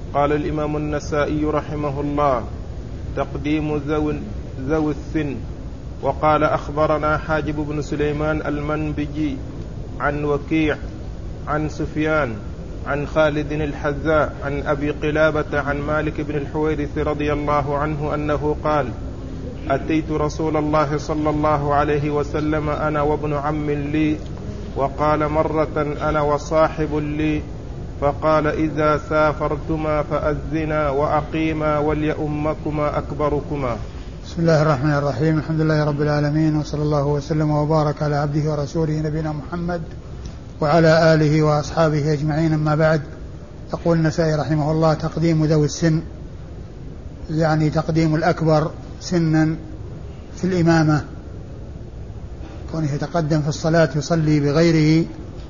قال الإمام النسائي رحمه الله: تقديم ذوي السن. وقال: أخبرنا حاجب بن سليمان المنبجي عن وكيع عن سفيان عن خالد الحذاء عن أبي قلابة عن مالك بن الحويرث رضي الله عنه أنه قال: أتيت رسول الله صلى الله عليه وسلم أنا وابن عم لي، وقال مرة أنا وصاحب لي، فقال: إذا سافرتما فأذنا وأقيما وليؤمكما أكبركما. بسم الله الرحمن الرحيم. الحمد لله رب العالمين، وصلى الله وسلم وبارك على عبده ورسوله نبينا محمد وعلى آله وأصحابه أجمعين، أما بعد. يقول النسائي رحمه الله: تقديم ذوي السن، يعني تقديم الأكبر سنا في الإمامة، كونه يتقدم في الصلاة يصلي بغيره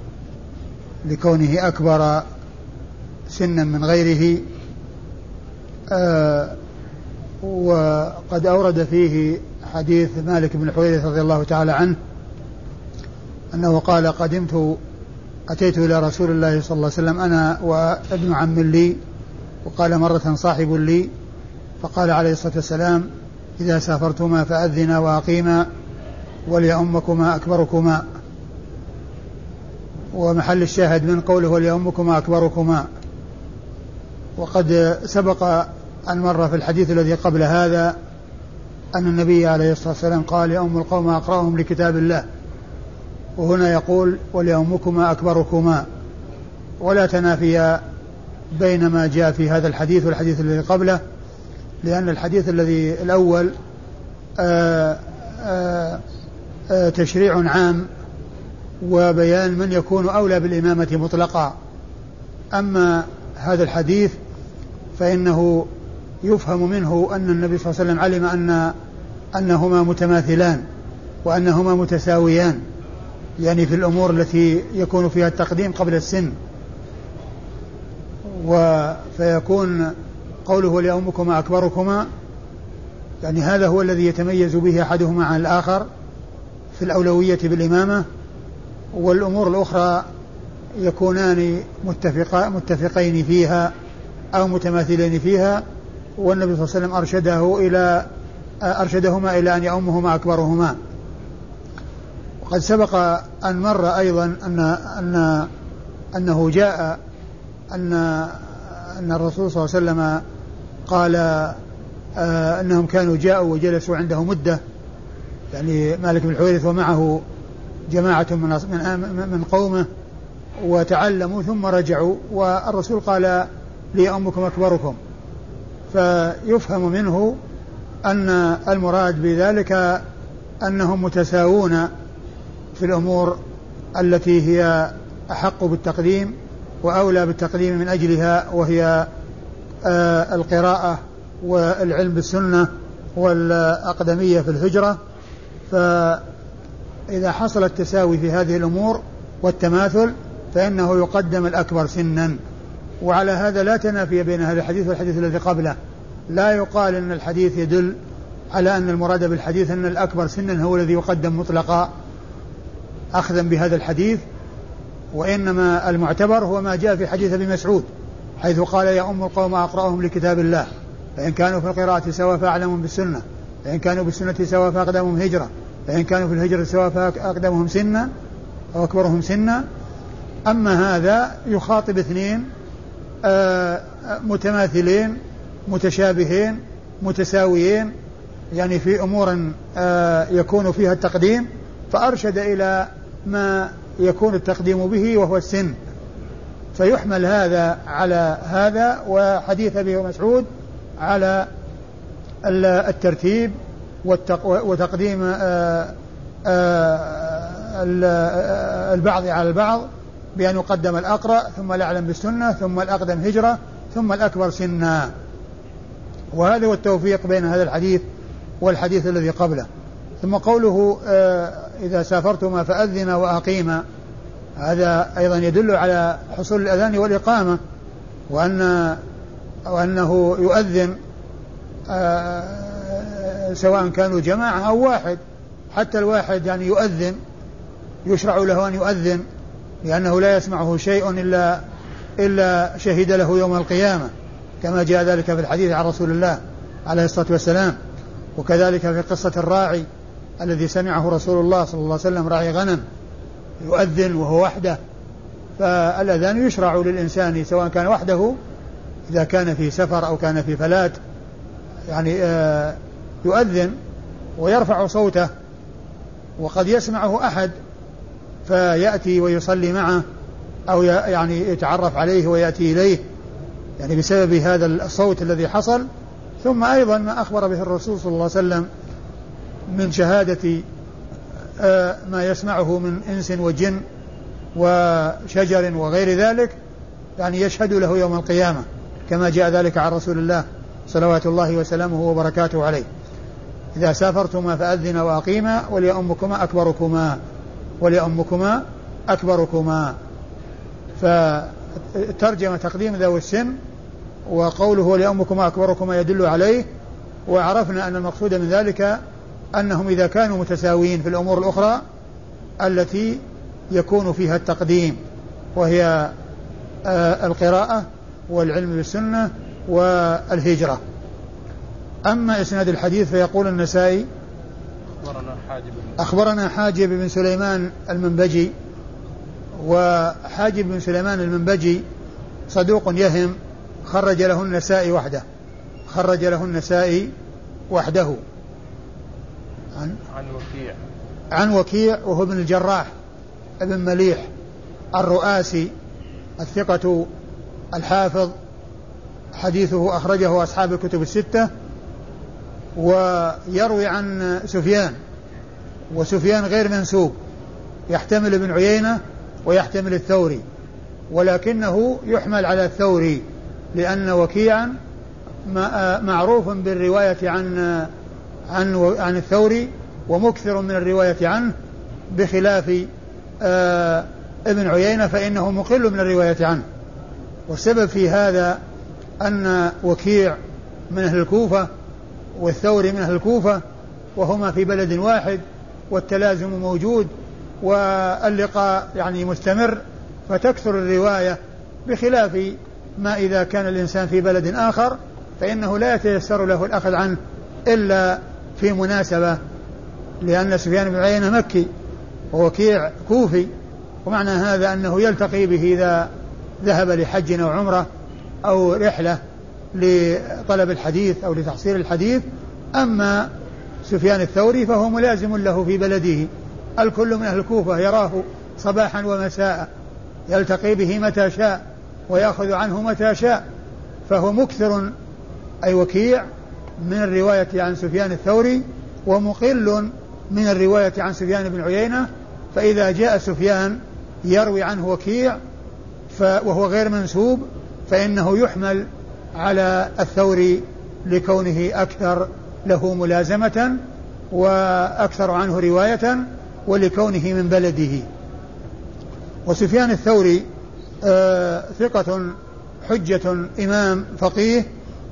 لكونه أكبر سنا من غيره. وقد أورد فيه حديث مالك بن الحويرث رضي الله تعالى عنه أنه قال: أتيت إلى رسول الله صلى الله عليه وسلم أنا وابن عم لي، وقال مرة صاحب لي، فقال عليه الصلاة والسلام: إذا سافرتما فأذنا وأقيما وليؤمكما أكبركما. ومحل الشاهد من قوله وليؤمكما أكبركما. وقد سبق أن مر في الحديث الذي قبل هذا أن النبي عليه الصلاة والسلام قال: يؤم القوم أقرأهم لكتاب الله، وهنا يقول: وليؤمكما أكبركما، ولا تنافي بين ما جاء في هذا الحديث والحديث الذي قبله، لأن الحديث الذي الأول تشريع عام وبيان من يكون أولى بالإمامة مطلقا. أما هذا الحديث فإنه يفهم منه أن النبي صلى الله عليه وسلم علم أنهما متماثلان وأنهما متساويان، يعني في الأمور التي يكون فيها التقديم قبل السن. فيكون قوله وليؤمكما أكبركما، يعني هذا هو الذي يتميز به أحدهما عن الآخر في الأولوية بالإمامة، والأمور الأخرى يكونان متفقين فيها أو متماثلين فيها، والنبي صلى الله عليه وسلم أرشدهما إلى أن يؤمهما أكبرهما. وقد سبق أن مر أيضا أنه جاء أن الرسول صلى الله عليه وسلم قال أنهم كانوا جاءوا وجلسوا عنده مدة، يعني مالك بن الحويرث ومعه جماعة من قومه، وتعلموا ثم رجعوا، والرسول قال: ليؤمكم أكبركم. فيفهم منه أن المراد بذلك أنهم متساوون في الأمور التي هي أحق بالتقديم وأولى بالتقديم من أجلها، وهي القراءة والعلم بالسنة والأقدمية في الهجرة. فإذا حصل التساوي في هذه الأمور والتماثل فإنه يقدم الأكبر سنا. وعلى هذا لا تنافي بين هذا الحديث والحديث الذي قبله. لا يقال أن الحديث يدل على أن المراد بالحديث أن الأكبر سنا هو الذي يقدم مطلقا أخذا بهذا الحديث، وإنما المعتبر هو ما جاء في حديث ابن مسعود حيث قال: يؤم القوم أقرأهم لكتاب الله، فإن كانوا في القراءة سواء فأعلمهم بالسنة، فإن كانوا بالسنة سواء فأقدمهم هجرة، فإن كانوا في الهجرة سواء فأقدمهم سنا أو أكبرهم سنا. أما هذا يخاطب اثنين متماثلين متشابهين متساويين، يعني في أمور يكون فيها التقديم، فأرشد إلى ما يكون التقديم به وهو السن، فيحمل هذا على هذا، وحديث ابي مسعود على الترتيب وتقديم البعض على البعض، بأن يقدم الأقرأ ثم الأعلم بالسنة ثم الأقدم هجرة ثم الأكبر سنا. وهذا هو التوفيق بين هذا الحديث والحديث الذي قبله. ثم قوله: إذا سافرتما فأذنا وأقيما، هذا أيضا يدل على حصول الأذان والإقامة، وأنه يؤذن سواء كانوا جماعة أو واحد، حتى الواحد يعني يؤذن، يشرع له أن يؤذن، لأنه لا يسمعه شيء إلا شهد له يوم القيامة. كما جاء ذلك في الحديث عن رسول الله عليه الصلاة والسلام. وكذلك في قصة الراعي الذي سمعه رسول الله صلى الله عليه وسلم راعي غنم يؤذن وهو وحده، فالأذان يشرع للإنسان سواء كان وحده إذا كان في سفر أو كان في فلات، يعني يؤذن ويرفع صوته، وقد يسمعه أحد فيأتي ويصلي معه أو يعني يتعرف عليه ويأتي إليه يعني بسبب هذا الصوت الذي حصل. ثم أيضا ما أخبر به الرسول صلى الله عليه وسلم من شهادة ما يسمعه من إنس وجن وشجر وغير ذلك، يعني يشهد له يوم القيامة كما جاء ذلك عن رسول الله صلوات الله وسلامه وبركاته عليه: إذا سافرتما فأذنا وأقيما وليؤمكما أكبركما. فترجم تقديم ذوي السن وقوله وليؤمكما أكبركما يدل عليه. وعرفنا أن المقصود من ذلك أنهم إذا كانوا متساويين في الأمور الأخرى التي يكون فيها التقديم، وهي القراءة والعلم بالسنة والهجرة. أما إسناد الحديث فيقول النسائي: أخبرنا حاجب بن سليمان المنبجي. وحاجب بن سليمان المنبجي صدوق يهم، خرج له النسائي وحده. عن وكيع وهو ابن الجراح ابن مليح الرؤاسي الثقة الحافظ، حديثه أخرجه أصحاب الكتب الستة. ويروي عن سفيان، وسفيان غير منسوب، يحتمل ابن عيينة ويحتمل الثوري، ولكنه يحمل على الثوري لأن وكيعا معروف بالرواية عن الثوري ومكثر من الرواية عنه، بخلاف ابن عيينة فإنه مقل من الرواية عنه. والسبب في هذا أن وكيع من أهل الكوفة والثوري من أهل الكوفة، وهما في بلد واحد، والتلازم موجود واللقاء يعني مستمر، فتكثر الرواية، بخلاف ما إذا كان الإنسان في بلد آخر فإنه لا يتيسر له الأخذ عنه إلا في مناسبة، لأن سفيان بن عيينة مكي ووكيع كوفي، ومعنى هذا أنه يلتقي به إذا ذهب لحج أو عمرة أو رحلة لطلب الحديث أو لتحصيل الحديث. أما سفيان الثوري فهو ملازم له في بلده، الكل من أهل الكوفة يراه صباحا ومساء، يلتقي به متى شاء ويأخذ عنه متى شاء، فهو مكثر أي وكيع من الرواية عن سفيان الثوري، ومقل من الرواية عن سفيان بن عيينة. فإذا جاء سفيان يروي عنه وكيع وهو غير منسوب فإنه يحمل على الثوري لكونه أكثر له ملازمة وأكثر عنه رواية ولكونه من بلده. وسفيان الثوري ثقة حجة إمام فقيه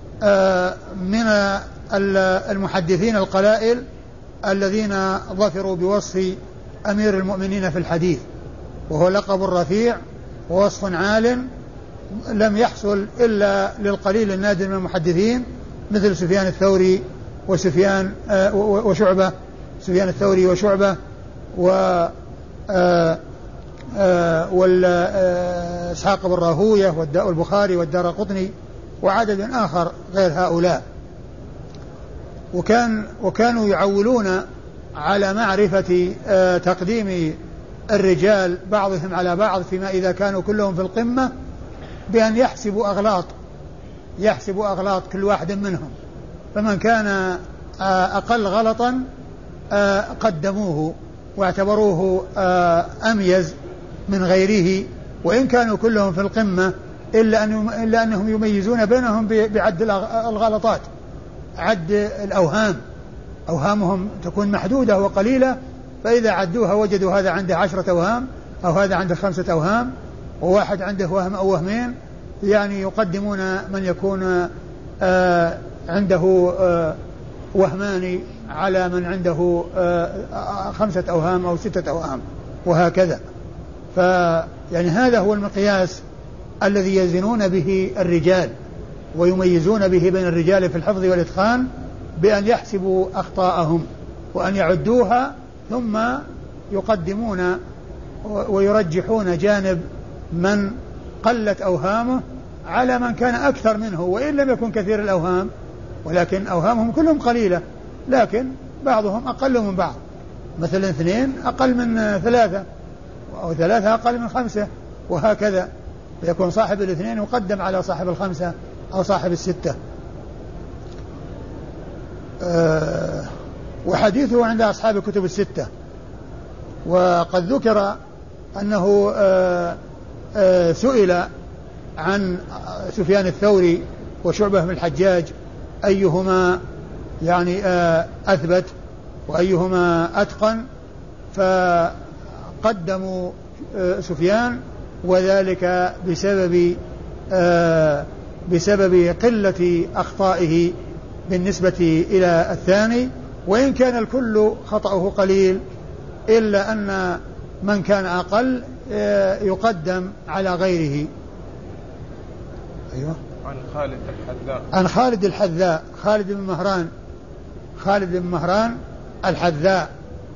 من المحدثين القلائل الذين ظفروا بوصف أمير المؤمنين في الحديث، وهو لقب رفيع ووصف عال لم يحصل إلا للقليل النادر من المحدثين، مثل سفيان الثوري وسفيان وشعبة، سفيان الثوري وشعبة والإسحاق بن راهوية والبخاري والدارقطني وعدد آخر غير هؤلاء. وكانوا يعولون على معرفة تقديم الرجال بعضهم على بعض فيما إذا كانوا كلهم في القمة بأن يحسبوا أغلاط كل واحد منهم، فمن كان أقل غلطا قدموه واعتبروه أميز من غيره، وإن كانوا كلهم في القمة إلا أنهم يميزون بينهم بعد الغلطات، عد الأوهام، أوهامهم تكون محدودة وقليلة، فإذا عدوها وجدوا هذا عنده 10 أوهام أو هذا عنده 5 أوهام وواحد عنده وهم أو وهمين، يعني يقدمون من يكون عنده وهمان على من عنده 5 أوهام أو 6 أوهام وهكذا. فيعني هذا هو المقياس الذي يزنون به الرجال، ويميزون به بين الرجال في الحفظ والإتقان بأن يحسبوا أخطاءهم وأن يعدوها ثم يقدمون ويرجحون جانب من قلت أوهامه على من كان أكثر منه وإن لم يكن كثير الأوهام، ولكن أوهامهم كلهم قليلة لكن بعضهم أقل من بعض، مثلا 2 أقل من 3 أو 3 أقل من 5 وهكذا، فيكون صاحب 2 يقدم على صاحب 5 أو صاحب 6. وحديثه عند أصحاب الكتب 6. وقد ذكر أنه سئل عن سفيان الثوري وشعبة بن الحجاج أيهما يعني أثبت وأيهما أتقن، فقدموا سفيان، وذلك بسبب قلة أخطائه بالنسبة إلى الثاني، وإن كان الكل خطأه قليل إلا أن من كان أقل يقدم على غيره. أيوة. عن خالد الحذاء خالد بن مهران الحذاء،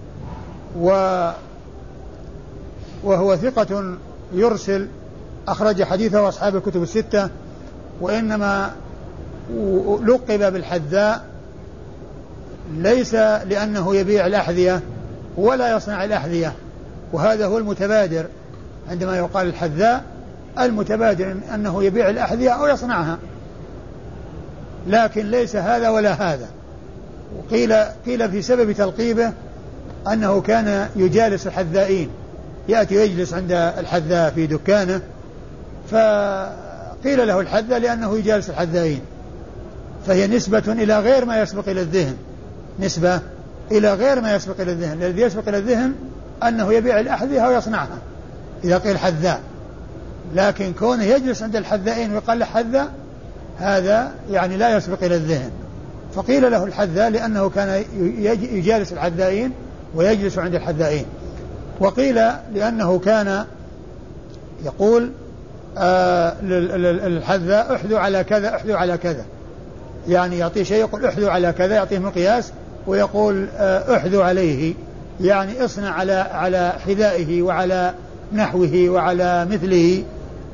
وهو ثقة يرسل، أخرج حديثه أصحاب الكتب 6، وإنما لقب بالحذاء ليس لأنه يبيع الأحذية ولا يصنع الأحذية، وهذا هو المتبادر عندما يقال الحذاء، المتبادر أنه يبيع الأحذية أو يصنعها، لكن ليس هذا ولا هذا. وقيل في سبب تلقيبه أنه كان يجالس الحذائين، يأتي يجلس عند الحذاء في دكانه، فقيل له الحذاء لأنه يجالس الحذائين، فهي نسبة إلى غير ما يسبق إلى الذهن، نسبة إلى غير ما يسبق إلى الذهن. الذي يسبق إلى الذهن أنه يبيع الأحذية أو يصنعها إذا قيل حذاء، لكن كونه يجلس عند الحذائين ويقال له حذاء هذا يعني لا يسبق إلى الذهن، فقيل له الحذاء لأنه كان يجالس الحذائين ويجلس عند الحذائين. وقيل لأنه كان يقول الحذاء احذو على كذا احذو على كذا، يعني يعطيه شيء يقول احذو على كذا، يعطيه مقياس ويقول احذو عليه، يعني اصنع على حذائه وعلى نحوه وعلى مثله.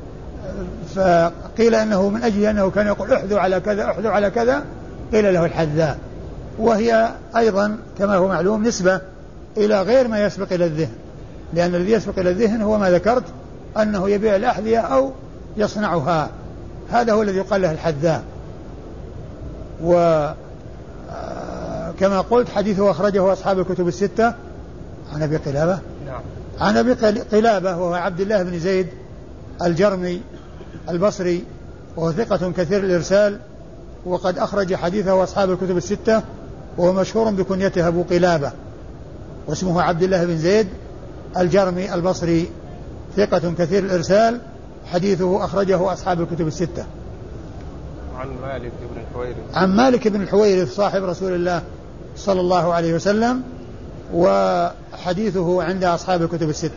فقيل أنه من أجل أنه كان يقول احذو على كذا احذو على كذا قيل له الحذاء، وهي أيضا كما هو معلوم نسبة إلى غير ما يسبق إلى الذهن، لأن الذي يسبق إلى الذهن هو ما ذكرت أنه يبيع الأحذية أو يصنعها، هذا هو الذي يقال له الحذاء. وكما قلت حديثه أخرجه أصحاب الكتب 6 عن أبي قلابة. نعم. عن أبي قلابة وهو عبد الله بن زيد الجرمي البصري، وهو ثقة كثير الإرسال، وقد أخرج حديثه أصحاب الكتب 6، وهو مشهور بكنيته أبو قلابة، واسمه عبد الله بن زيد الجرمي البصري، ثقة كثير الإرسال، حديثه أخرجه أصحاب الكتب 6. عن مالك بن الحويرث صاحب رسول الله صلى الله عليه وسلم، وحديثه عند أصحاب الكتب 6.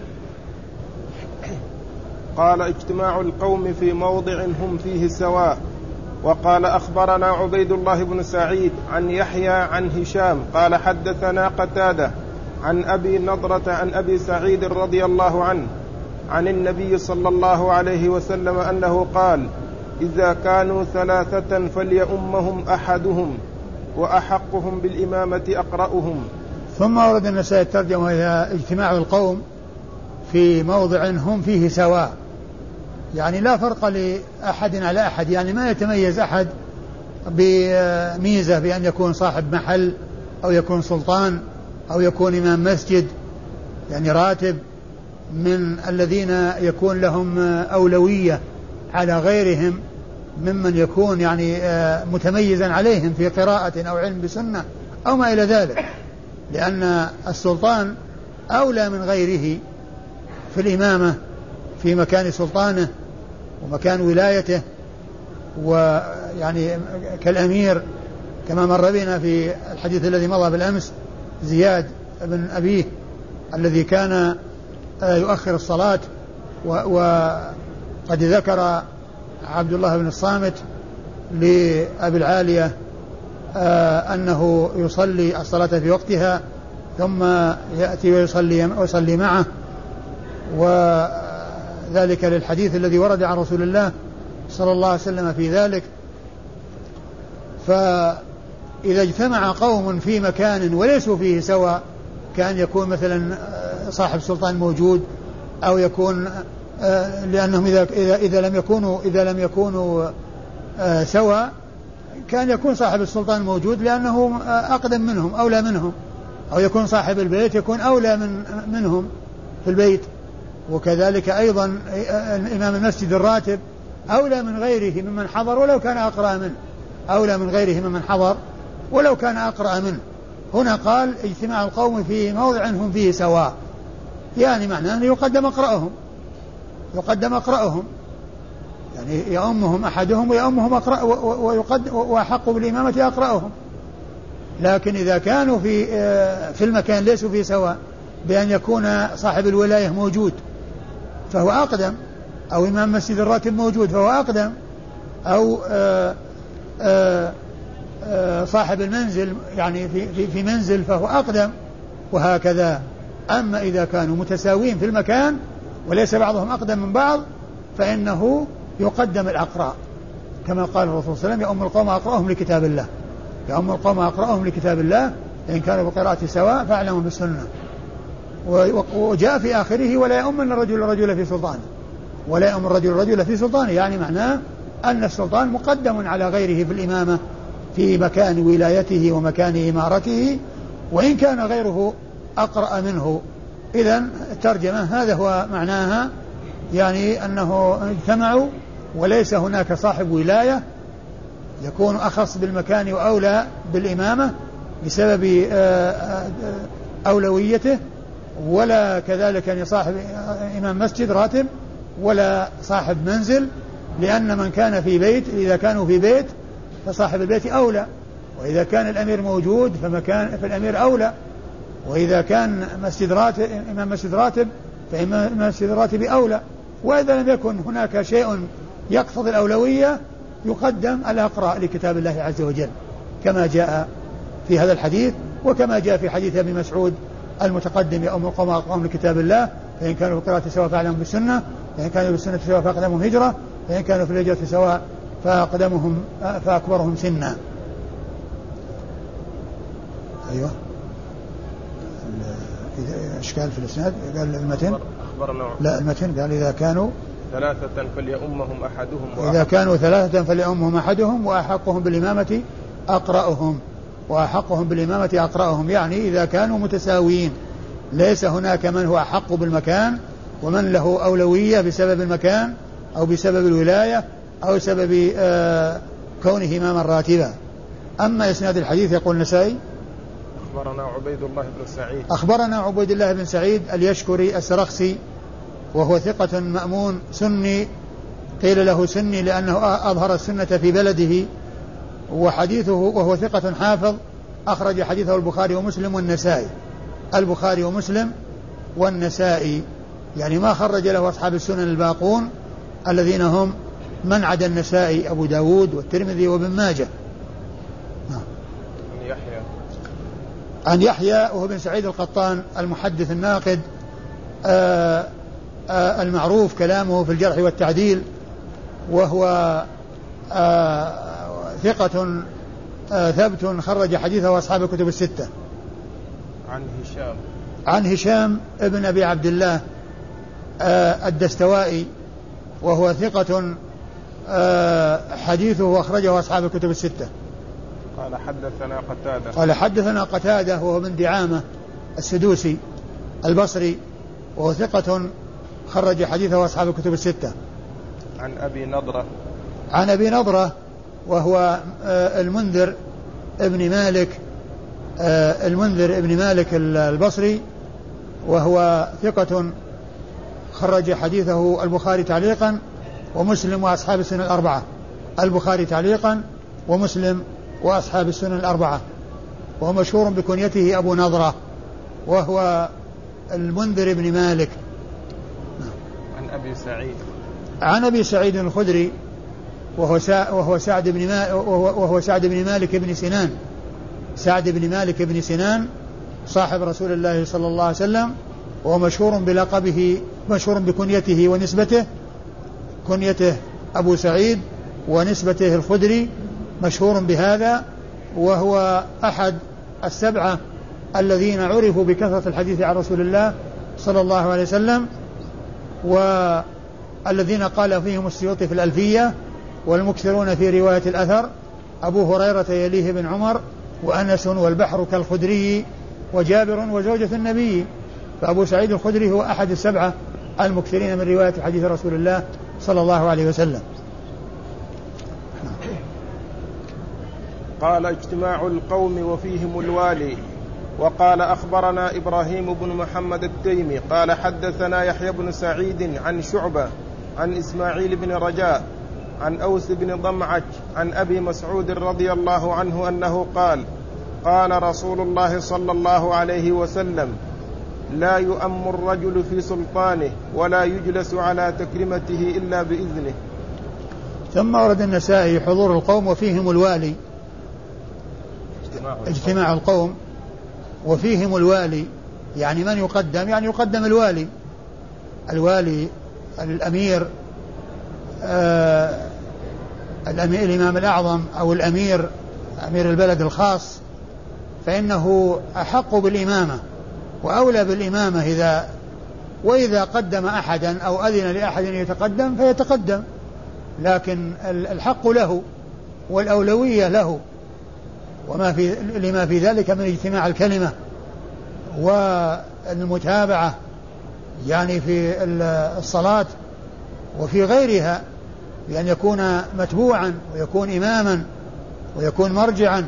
قال اجتماع القوم في موضع هم فيه سواء. وقال أخبرنا عبيد الله بن سعيد عن يحيى عن هشام قال حدثنا قتادة عن أبي نضرة عن أبي سعيد رضي الله عنه عن النبي صلى الله عليه وسلم أنه قال إذا كانوا 3 فليؤمهم أحدهم وأحقهم بالإمامة أقرأهم. ثم ورد النسائي الترجمة إلى اجتماع القوم في موضع هم فيه سواء، يعني لا فرق لأحد على أحد، يعني ما يتميز أحد بميزة بأن يكون صاحب محل أو يكون سلطان أو يكون إمام مسجد، يعني راتب من الذين يكون لهم أولوية على غيرهم ممن يكون يعني متميزا عليهم في قراءة أو علم بسنة أو ما إلى ذلك، لأن السلطان أولى من غيره في الإمامة في مكان سلطانه ومكان ولايته، ويعني كالأمير كما مر بنا في الحديث الذي مضى بالأمس زياد بن أبيه الذي كان يؤخر الصلاة، وقد ذكر عبد الله بن الصامت لأبي العالية أنه يصلي الصلاة في وقتها ثم يأتي ويصلي معه، وذلك للحديث الذي ورد عن رسول الله صلى الله عليه وسلم في ذلك. فإذا اجتمع قوم في مكان وليسوا فيه سواء، كان يكون مثلا صاحب سلطان موجود، أو يكون لأنهم إذا لم يكونوا سواء كان يكون صاحب السلطان موجود لأنه أقدم منهم أولى منهم، أو يكون صاحب البيت يكون أولى منهم في البيت. وكذلك أيضا إمام المسجد الراتب أولى من غيره ممن حضر ولو كان أقرأ منه، أولى من غيره ممن حضر ولو كان أقرأ منه. هنا قال اجتماع القوم في موضع هم فيه سواء، يعني معناه أن يقدم أقرأهم، يعني يأمهم أحدهم ويأمهم وأحق بالإمامة أقرأهم. لكن إذا كانوا في المكان ليسوا فيه سواء، بأن يكون صاحب الولاية موجود فهو أقدم، أو إمام مسجد الراتب موجود فهو أقدم، أو صاحب المنزل يعني في منزل فهو أقدم، وهكذا. أما إذا كانوا متساوين في المكان وليس بعضهم أقدم من بعض فإنه يقدم الأقراء، كما قال الرسول صلى الله عليه وسلم: يؤم القوم أقرأهم لكتاب الله، يؤم القوم أقرأهم لكتاب الله، إن كانوا بقراءة سواء فاعلموا بالسنة. وجاء في آخره: ولا يؤمن الرجل في سلطانه، ولا يؤم الرجل في سلطانه، يعني معناه أن السلطان مقدم على غيره في الإمامة في مكان ولايته ومكان إمارته، وإن كان غيره أقرأ منه. إذن الترجمة هذا هو معناها، يعني أنه اجتمعوا وليس هناك صاحب ولاية يكون أخص بالمكان وأولى بالإمامة بسبب أولويته، ولا كذلك أن صاحب إمام مسجد راتب ولا صاحب منزل، لأن من كان في بيت، إذا كانوا في بيت فصاحب البيت أولى، وإذا كان الأمير موجود فالأمير أولى، وإذا كان إمام مسجد راتب فإمام مسجد الراتب أولى. وإذا لم يكن هناك شيء يقتضي الأولوية يقدم الأقرأ لكتاب الله عز وجل، كما جاء في هذا الحديث، وكما جاء في حديث ابن مسعود المتقدم: يؤم القوم أقرأهم لكتاب الله، فإن كانوا في القراءة سواء فأعلمهم بالسنة، فإن كانوا بالسنة سواء فأقدمهم هجرة، فإن كانوا في الهجرة سواء فأكبرهم سنا. أيوة، إشكال في الإسناد. قال المتن لا، المتن قال إذا كانوا ثلاثة فليؤمهم أحدهم، إذا كانوا ثلاثة فليؤمهم أحدهم وأحقهم بالإمامة أقرأهم، يعني إذا كانوا متساويين، ليس هناك من هو أحق بالمكان ومن له أولوية بسبب المكان أو بسبب الولاية أو سبب كونه إماما راتبا. أما إسناد الحديث يقول النسائي: أخبرنا عبيد الله بن سعيد اليشكري السرخسي، وهو ثقة مأمون سني، قيل له سني لأنه أظهر السنة في بلده، وحديثه وهو ثقة حافظ، أخرج حديثه البخاري ومسلم والنسائي، البخاري ومسلم والنسائي، يعني ما خرج له أصحاب السنن الباقون الذين هم من عدا النسائي: أبو داود والترمذي وابن ماجه. عن يحيى وهو بن سعيد القطان المحدث الناقد المعروف كلامه في الجرح والتعديل، وهو ثقة ثبت، خرج حديثه أصحاب الكتب الستة. عن هشام ابن أبي عبد الله الدستوائي، وهو ثقة حديثه أخرجه أصحاب الكتب الستة. قال حدثنا قتادة وهو من دعامة السدوسي البصري، وهو ثقة خرج حديثه أصحاب الكتب الستة. عن أبي نضرة وهو المنذر ابن مالك البصري، وهو ثقة خرج حديثه البخاري تعليقا ومسلم وأصحاب السنن الأربعة، البخاري تعليقا ومسلم وأصحاب السنن الأربعة، وهو مشهور بكنيته أبو نضرة، وهو المنذر ابن مالك. عن أبي سعيد الخدري وهو سعد بن مالك بن سنان. سعد بن مالك بن سنان صاحب رسول الله صلى الله عليه وسلم، وهو مشهور بلقبه، مشهور بكنيته ونسبته، كنيته أبو سعيد ونسبته الخدري، مشهور بهذا، وهو أحد السبعة الذين عرفوا بكثرة الحديث عن رسول الله صلى الله عليه وسلم، والذين قال فيهم السيوطي في الألفية: والمكثرون في رواية الأثر أبو هريرة يليه بن عمر وأنس والبحر كالخدري وجابر وزوجة النبي. فأبو سعيد الخدري هو أحد السبعة المكثرين من رواية حديث رسول الله صلى الله عليه وسلم. قال: اجتماع القوم وفيهم الوالي. وقال: أخبرنا إبراهيم بن محمد التيمي قال: حدثنا يحيى بن سعيد عن شعبة عن إسماعيل بن رجاء عن أوس بن ضمعج عن أبي مسعود رضي الله عنه أنه قال: قال رسول الله صلى الله عليه وسلم: لا يؤم الرجل في سلطانه ولا يجلس على تكريمته إلا بإذنه. ثم ورد النسائي: حضور القوم وفيهم الوالي. اجتماع القوم وفيهم الوالي، يعني من يقدم؟ يعني يقدم الوالي، الوالي الأمير، الإمام الأعظم أو الأمير، أمير البلد الخاص، فإنه أحق بالإمامة وأولى بالإمامة وإذا قدم أحدا أو أذن لأحد يتقدم فيتقدم، لكن الحق له والأولوية له، لما في ذلك من اجتماع الكلمة والمتابعة، يعني في الصلاة وفي غيرها، بأن يكون متبوعا ويكون إماما ويكون مرجعا.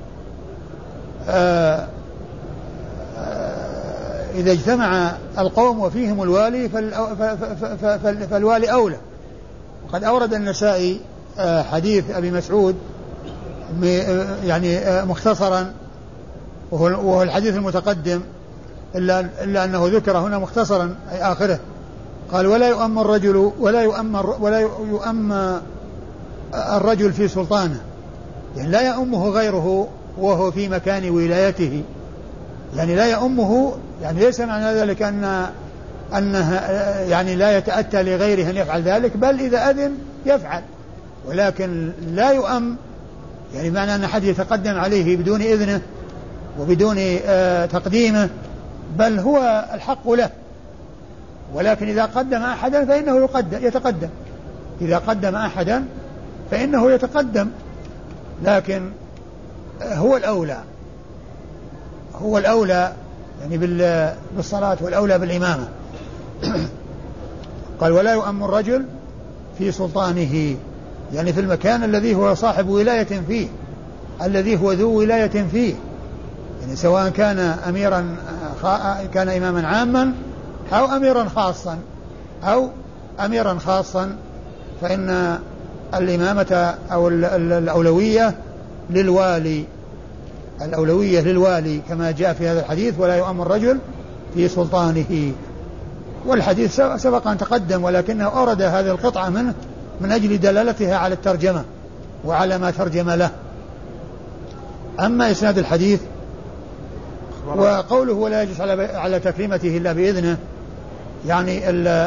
إذا اجتمع القوم وفيهم الوالي فالوالي أولى. وقد أورد النسائي حديث أبي مسعود يعني مختصرا، وهو الحديث المتقدم، إلا أنه ذكر هنا مختصرا أي آخره. قال: ولا يؤم الرجل في سلطانه، يعني لا يؤمه غيره وهو في مكان ولايته، يعني لا يؤمه، يعني ليس معنى ذلك أنه يعني لا يتأتى لغيره أن يفعل ذلك، بل إذا أذن يفعل، ولكن لا يؤم يعني معنى أن أحد يتقدم عليه بدون إذنه وبدون تقديمه، بل هو الحق له. ولكن إذا قدم أحدا فإنه يتقدم، إذا قدم أحدا فإنه يتقدم، لكن هو الأولى يعني بالصلاة، والأولى بالإمامة. قال: ولا يؤم الرجل في سلطانه، يعني في المكان الذي هو صاحب ولاية فيه، الذي هو ذو ولاية فيه، يعني سواء كان كان إماما عاما أو أميرا خاصا فإن الإمامة أو الأولوية للوالي كما جاء في هذا الحديث: ولا يؤم الرجل في سلطانه. والحديث سبق أن تقدم، ولكنه أورد هذه القطعة منه من أجل دلالتها على الترجمة وعلى ما ترجم له. أما إسناد الحديث وقوله: ولا يجلس على تكريمته إلا بإذنه، يعني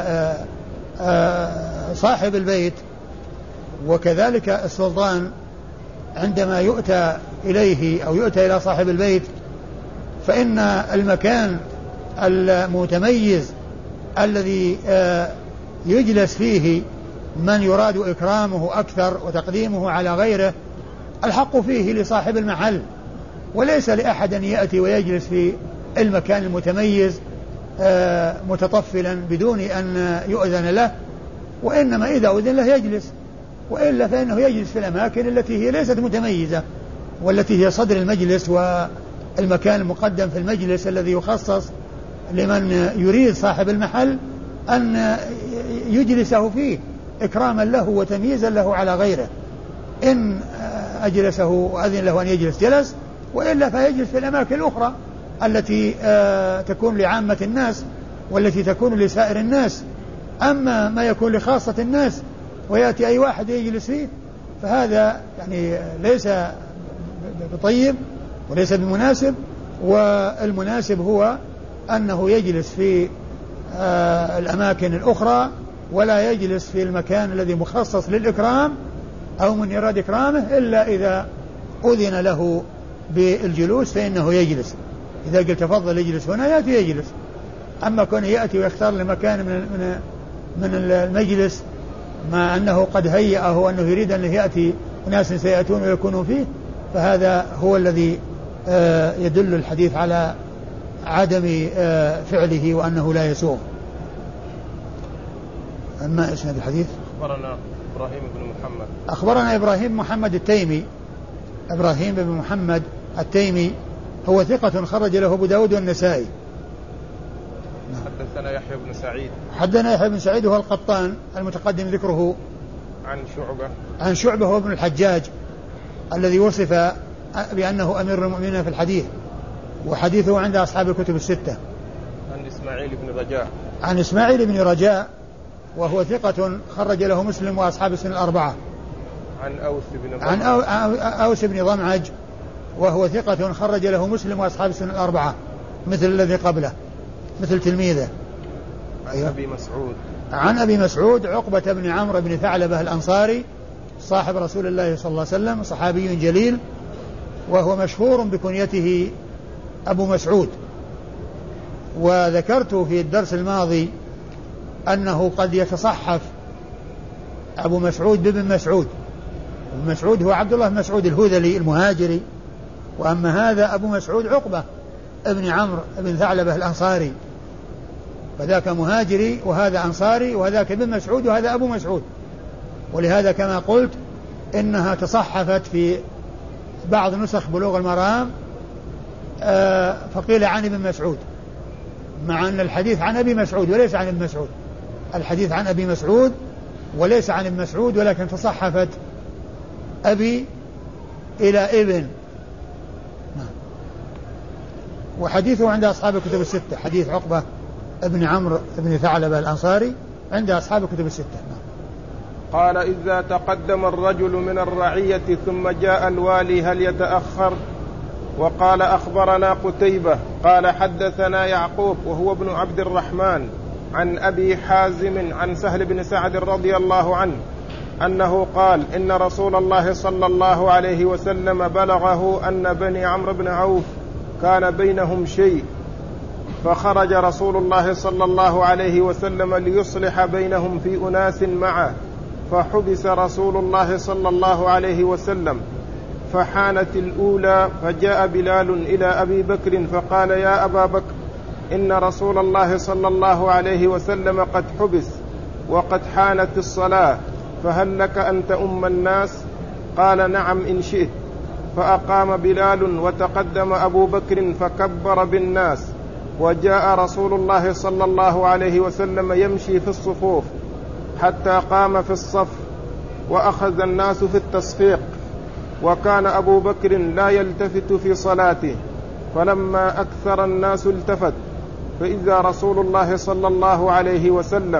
صاحب البيت وكذلك السلطان عندما يؤتى إليه أو يؤتى إلى صاحب البيت، فإن المكان المتميز الذي يجلس فيه من يراد إكرامه أكثر وتقديمه على غيره الحق فيه لصاحب المحل، وليس لأحد أن يأتي ويجلس في المكان المتميز متطفلا بدون أن يؤذن له، وإنما إذا أذن له يجلس، وإلا فإنه يجلس في الأماكن التي هي ليست متميزة والتي هي صدر المجلس والمكان المقدم في المجلس الذي يخصص لمن يريد صاحب المحل أن يجلسه فيه إكراما له وتمييزا له على غيره. إن أجلسه وأذن له أن يجلس جلس، وإلا فيجلس في الأماكن الأخرى التي تكون لعامة الناس والتي تكون لسائر الناس. أما ما يكون لخاصة الناس ويأتي أي واحد يجلس فيه فهذا يعني ليس بطيب وليس بمناسب. والمناسب هو أنه يجلس في الأماكن الأخرى ولا يجلس في المكان الذي مخصص للإكرام أو من يراد إكرامه إلا إذا أذن له بالجلوس فإنه يجلس. إذا قلت تفضل يجلس هنا يأتي يجلس. أما كون يأتي ويختار لمكان من المجلس مع أنه قد هيأه وأنه يريد أن يأتي ناس سيأتون ويكونوا فيه، فهذا هو الذي يدل الحديث على عدم فعله وأنه لا يسوغ. أما اسم الحديث أخبرنا إبراهيم محمد التيمي. إبراهيم بن محمد التيمي هو ثقة خرج له أبو داود والنسائي. حدثنا يحيى بن سعيد. حدثنا يحيى بن سعيد هو القطان المتقدم ذكره. عن شعبة هو ابن الحجاج الذي وصف بأنه أمير المؤمنين في الحديث، وحديثه عند أصحاب الكتب الستة. عن إسماعيل بن رجاء وهو ثقة خرج له مسلم وأصحاب السنن الأربعة. عن أوس بن ضمعج وهو ثقة خرج له مسلم وأصحاب السنن الأربعة مثل الذي قبله، مثل تلميذه. عن أبي مسعود عقبة بن عمرو بن ثعلبة الأنصاري صاحب رسول الله صلى الله عليه وسلم، صحابي جليل، وهو مشهور بكنيته أبو مسعود. وذكرت في الدرس الماضي أنه قد يتصحف أبو مسعود بابن مسعود. ابن مسعود هو عبد الله بن مسعود الهذلي المهاجري، وأما هذا أبو مسعود عقبة ابن عمرو بن ثعلبة الأنصاري، فذاك مهاجري وهذا أنصاري وهذاك ابن مسعود وهذا أبو مسعود. ولهذا كما قلت إنها تصحفت في بعض نسخ بلوغ المرام فقيل عن ابن مسعود، مع أن الحديث عن أبي مسعود وليس عن ابن مسعود. الحديث عن أبي مسعود وليس عن ابن مسعود، ولكن تصحفت أبي إلى ابن. وحديثه عند أصحاب الكتب الستة، حديث عقبة ابن عمرو بن ثعلبة الأنصاري عند أصحاب الكتب الستة. قال: إذا تقدم الرجل من الرعية ثم جاء الوالي هل يتأخر؟ وقال: أخبرنا قتيبة قال حدثنا يعقوب وهو ابن عبد الرحمن عن أبي حازم عن سهل بن سعد رضي الله عنه أنه قال: إن رسول الله صلى الله عليه وسلم بلغه أن بني عمرو بن عوف كان بينهم شيء، فخرج رسول الله صلى الله عليه وسلم ليصلح بينهم في أناس معه، فحبس رسول الله صلى الله عليه وسلم، فحانت الأولى، فجاء بلال إلى أبي بكر فقال: يا أبا بكر، إن رسول الله صلى الله عليه وسلم قد حبس وقد حانت الصلاة، فهل لك أن تؤم الناس؟ قال: نعم إن شئت. فأقام بلال وتقدم أبو بكر فكبر بالناس، وجاء رسول الله صلى الله عليه وسلم يمشي في الصفوف حتى قام في الصف، وأخذ الناس في التصفيق، وكان أبو بكر لا يلتفت في صلاته، فلما أكثر الناس التفت، فإذا رسول الله صلى الله عليه وسلم،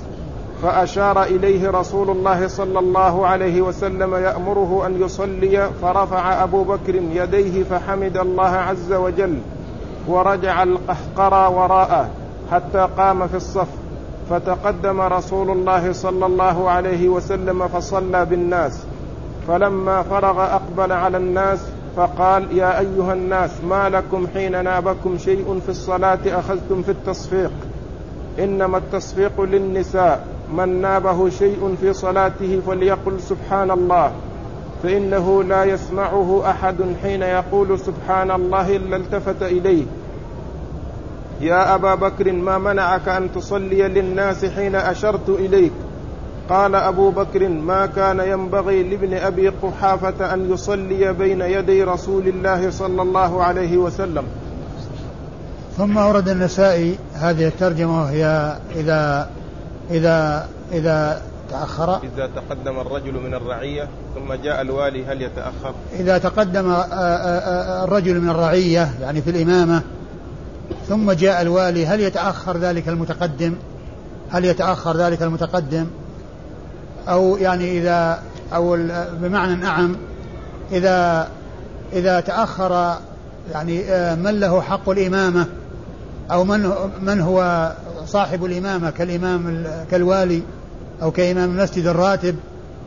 فأشار إليه رسول الله صلى الله عليه وسلم يأمره أن يصلي، فرفع أبو بكر يديه فحمد الله عز وجل، ورجع القهقرى وراءه حتى قام في الصف، فتقدم رسول الله صلى الله عليه وسلم فصلى بالناس، فلما فرغ أقبل على الناس فقال: يا أيها الناس، ما لكم حين نابكم شيء في الصلاة أخذتم في التصفيق؟ إنما التصفيق للنساء، من نابه شيء في صلاته فليقل سبحان الله، فإنه لا يسمعه أحد حين يقول سبحان الله إلا التفت إليه. يا أبا بكر، ما منعك أن تصلي للناس حين أشرت إليك؟ قال أبو بكر: ما كان ينبغي لابن أبي قحافة أن يصلي بين يدي رسول الله صلى الله عليه وسلم. ثم أورد النسائي هذه الترجمة، وهي إذا تأخر، إذا تقدم الرجل من الرعية ثم جاء الوالي هل يتأخر؟ إذا تقدم الرجل من الرعية يعني في الإمامة ثم جاء الوالي هل يتأخر ذلك المتقدم؟ هل يتأخر ذلك المتقدم؟ أو يعني إذا أو بمعنى أعم إذا تأخر يعني من له حق الإمامة أو من هو صاحب الإمامة كالإمام كالوالي أو كإمام المسجد الراتب،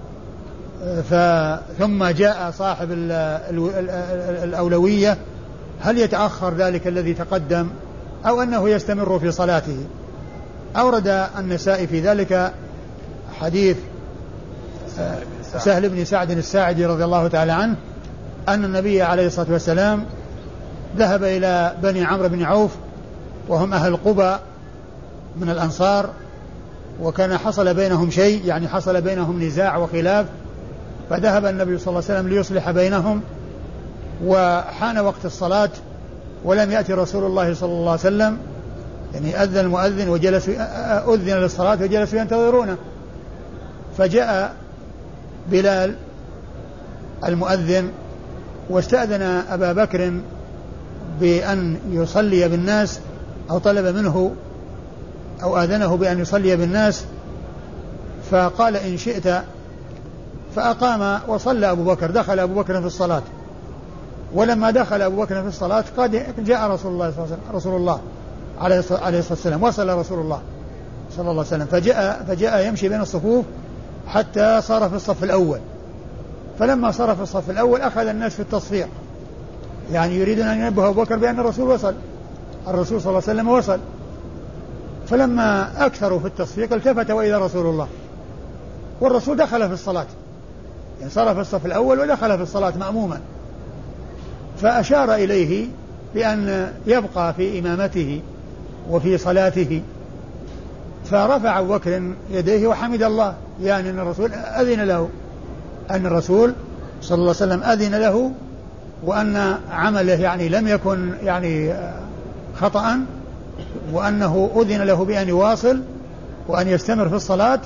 ثم جاء صاحب الأولوية، هل يتأخر ذلك الذي تقدم أو أنه يستمر في صلاته؟ أورد النسائي في ذلك حديث سهل بن سعد الساعدي رضي الله تعالى عنه أن النبي عليه الصلاة والسلام ذهب إلى بني عمرو بن عوف وهم أهل قبى من الأنصار، وكان حصل بينهم شيء، يعني حصل بينهم نزاع وخلاف، فذهب النبي صلى الله عليه وسلم ليصلح بينهم، وحان وقت الصلاة ولم يأتي رسول الله صلى الله عليه وسلم، يعني أذن المؤذن أذن للصلاة وجلسوا ينتظرونه، فجاء بلال المؤذن واستأذن أبا بكر بأن يصلي بالناس، أو طلب منه أو آذنه بأن يصلي بالناس، فقال إن شئت، فأقام وصلى أبو بكر. دخل أبو بكر في الصلاة، ولما دخل أبو بكر في الصلاة قد جاء رسول الله عليه الصلاة والسلام، وصل رسول الله صلى الله عليه وسلم، فجاء يمشي بين الصفوف حتى صار في الصف الأول. فلما صار في الصف الأول أخذ الناس في التصفيق، يعني يريدون أن ينبه أبو بكر بأن الرسول وصل، الرسول صلى الله عليه وسلم وصل. فلما أكثروا في التصفيق التفت وإذا رسول الله، والرسول دخل في الصلاة، يعني صار في الصف الأول ودخل في الصلاة مأموما، فأشار إليه بأن يبقى في إمامته وفي صلاته، فرفع أبو بكر يديه وحمد الله، يعني أن الرسول أذن له، أن الرسول صلى الله عليه وسلم أذن له، وأن عمله يعني لم يكن يعني خطأ، وأنه أذن له بأن يواصل وأن يستمر في الصلاة.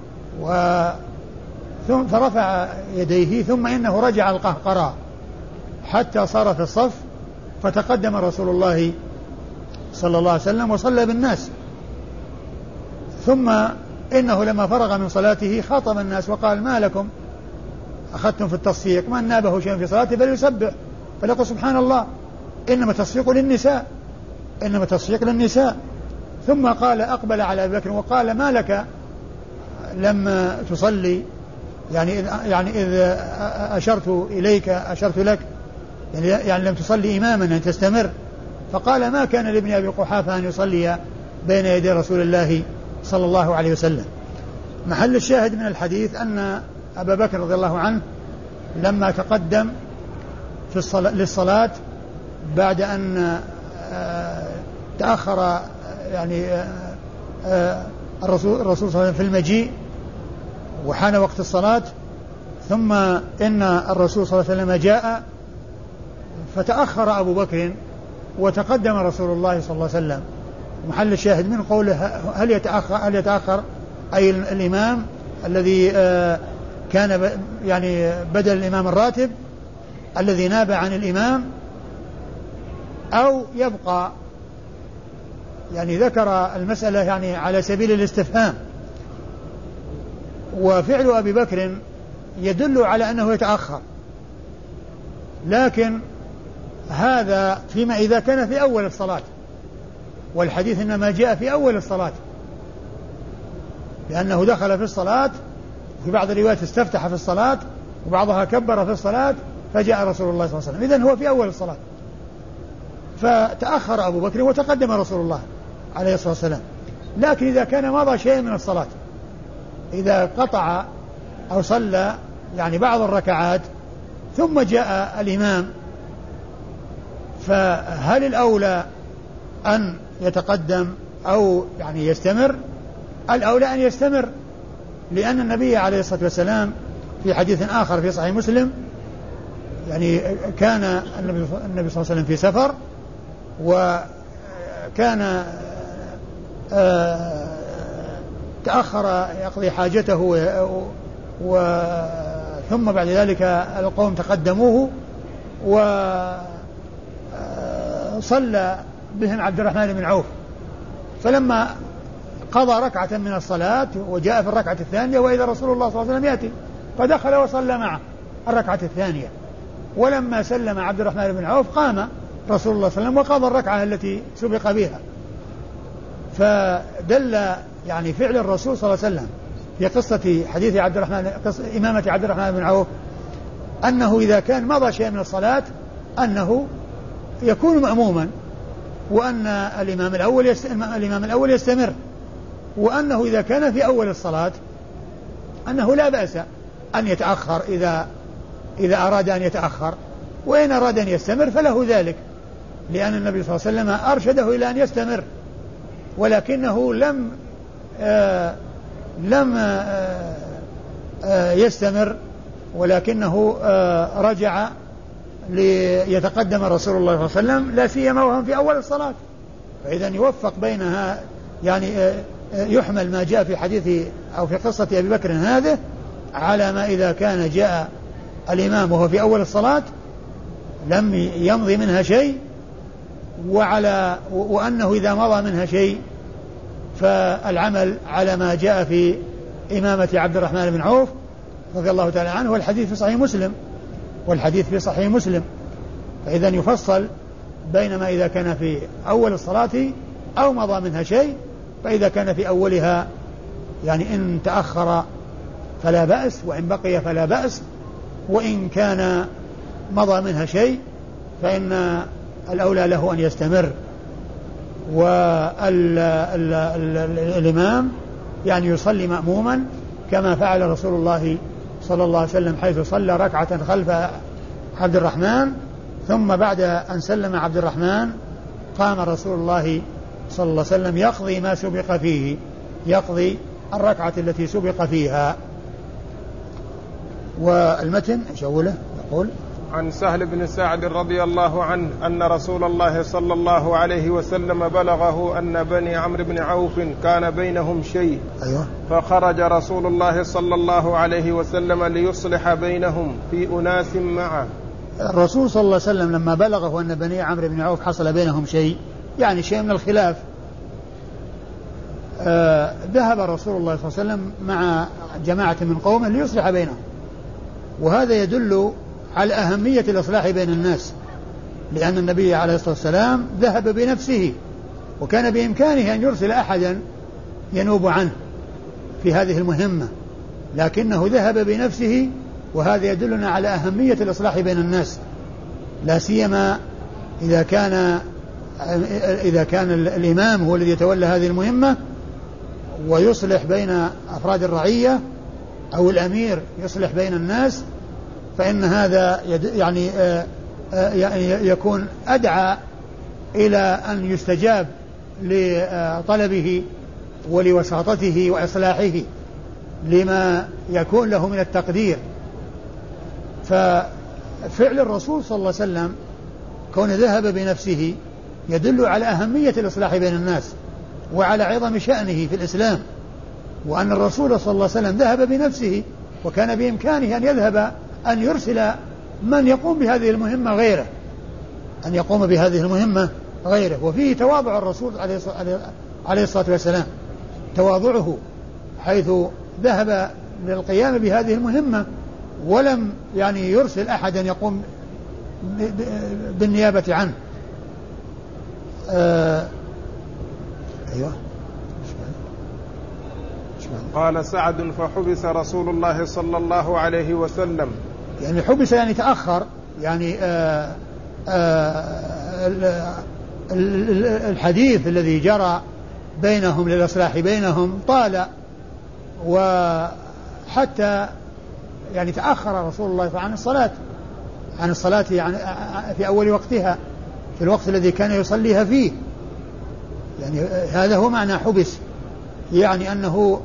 فرفع يديه، ثم إنه رجع القهقرى حتى صار في الصف، فتقدم رسول الله صلى الله عليه وسلم وصلى بالناس، ثم إنه لما فرغ من صلاته خاطب الناس وقال ما لكم أخذتم في التصفيق؟ من نابه شيء في صلاته فليسبح فليقل سبحان الله، إنما تصفيق للنساء، إنما تصفيق للنساء. ثم قال أقبل على أبي بكر وقال ما لك لم تصلي، يعني إذ أشرت إليك أشرت لك، يعني لم تصلي إماما أن تستمر. فقال ما كان لابن أبي قحافة أن يصلي بين يدي رسول الله صلى الله عليه وسلم. محل الشاهد من الحديث أن أبا بكر رضي الله عنه لما تقدم للصلاة بعد أن تأخر يعني الرسول صلى الله عليه وسلم في المجيء وحان وقت الصلاة، ثم إن الرسول صلى الله عليه وسلم جاء فتأخر أبو بكر وتقدم رسول الله صلى الله عليه وسلم. محل الشاهد من قوله هل يتأخر أي الإمام الذي كان يعني بدل الإمام الراتب الذي ناب عن الإمام، أو يبقى، يعني ذكر المسألة يعني على سبيل الاستفهام. وفعل أبي بكر يدل على أنه يتأخر، لكن هذا فيما إذا كان في أول الصلاة، والحديث إنما جاء في أول الصلاة، لأنه دخل في الصلاة، في بعض الروايات استفتح في الصلاة، وبعضها كبر في الصلاة فجاء رسول الله صلى الله عليه وسلم، إذن هو في أول الصلاة، فتأخر أبو بكر وتقدم رسول الله عليه الصلاة والسلام. لكن إذا كان مضى شيء من الصلاة، إذا قطع أو صلى يعني بعض الركعات ثم جاء الإمام، فهل الأولى أن يتقدم أو يعني يستمر؟ الأولى أن يستمر، لأن النبي عليه الصلاة والسلام في حديث آخر في صحيح مسلم يعني كان النبي صلى الله عليه وسلم في سفر، وكان تأخر يقضي حاجته، ثم بعد ذلك القوم تقدموه وصلى بهم عبد الرحمن بن عوف، فلما قضى ركعة من الصلاة وجاء في الركعة الثانية وإذا رسول الله صلى الله عليه وسلم يأتي، فدخل وصلى معه الركعة الثانية. ولما سلم عبد الرحمن بن عوف قام رسول الله صلى الله عليه وسلم وقضى الركعة التي سبق بها. فدل يعني فعل الرسول صلى الله عليه وسلم في قصة حديث عبد الرحمن، إمامة عبد الرحمن بن عوف، أنه إذا كان مضى شيء من الصلاة أنه يكون مأموما، وأن الإمام الأول يستمر، وأنه إذا كان في أول الصلاة أنه لا بأس أن يتأخر إذا أراد أن يتأخر، وإن أراد أن يستمر فله ذلك، لأن النبي صلى الله عليه وسلم أرشده إلى أن يستمر، ولكنه لم يستمر، ولكنه رجع ليتقدم رسول الله صلى الله عليه وسلم، لا سيما وهم في أول الصلاة. فإذا يوفق بينها، يعني يحمل ما جاء في حديث أو في قصة أبي بكر هذه على ما إذا كان جاء الإمام وهو في أول الصلاة لم يمضي منها شيء، وأنه إذا مضى منها شيء فالعمل على ما جاء في إمامة عبد الرحمن بن عوف رضي الله تعالى عنه، والحديث في صحيح مسلم. فإذا يفصل بين ما إذا كان في أول الصلاة أو مضى منها شيء، فإذا كان في أولها يعني إن تأخر فلا بأس، وإن بقي فلا بأس، وإن كان مضى منها شيء فإن الأولى له أن يستمر. والإمام يعني يصلي مأموما كما فعل رسول الله صلى الله عليه وسلم، حيث صلى ركعة خلف عبد الرحمن، ثم بعد أن سلم عبد الرحمن قام رسول الله صلى الله عليه وسلم يقضي ما سبق فيه، يقضي الركعة التي سبق فيها. والمتن ايش اوله؟ يقول عن سهل بن سعد رضي الله عنه أن رسول الله صلى الله عليه وسلم بلغه أن بني عمرو بن عوف كان بينهم شيء. أيوة. فخرج رسول الله صلى الله عليه وسلم ليصلح بينهم في أناس معه. الرسول صلى الله عليه وسلم لما بلغه أن بني عمرو بن عوف حصل بينهم شيء، يعني شيء من الخلاف، ذهب رسول الله صلى الله عليه وسلم مع جماعة من قومه ليصلح بينهم، وهذا يدل على أهمية الإصلاح بين الناس، لأن النبي عليه الصلاة والسلام ذهب بنفسه، وكان بإمكانه أن يرسل أحدا ينوب عنه في هذه المهمة، لكنه ذهب بنفسه، وهذا يدلنا على أهمية الإصلاح بين الناس، لا سيما إذا كان الإمام هو الذي يتولى هذه المهمة ويصلح بين أفراد الرعية، أو الأمير يصلح بين الناس، فإن هذا يعني يكون أدعى إلى أن يستجاب لطلبه ولوساطته وإصلاحه لما يكون له من التقدير. ففعل الرسول صلى الله عليه وسلم كون ذهب بنفسه يدل على أهمية الإصلاح بين الناس وعلى عظم شأنه في الإسلام، وأن الرسول صلى الله عليه وسلم ذهب بنفسه، وكان بإمكانه أن يذهب أن يرسل من يقوم بهذه المهمة غيره، أن يقوم بهذه المهمة غيره. وفيه تواضع الرسول عليه الصلاة والسلام، تواضعه حيث ذهب للقيام بهذه المهمة ولم يعني يرسل أحدا يقوم بالنيابة عنه. أيوة. قال سعد فحبس رسول الله صلى الله عليه وسلم، يعني حبس يعني تأخر، يعني الحديث الذي جرى بينهم للإصلاح بينهم طال، وحتى يعني تأخر رسول الله عن الصلاة يعني في أول وقتها، في الوقت الذي كان يصليها فيه، يعني هذا هو معنى حبس، يعني أنه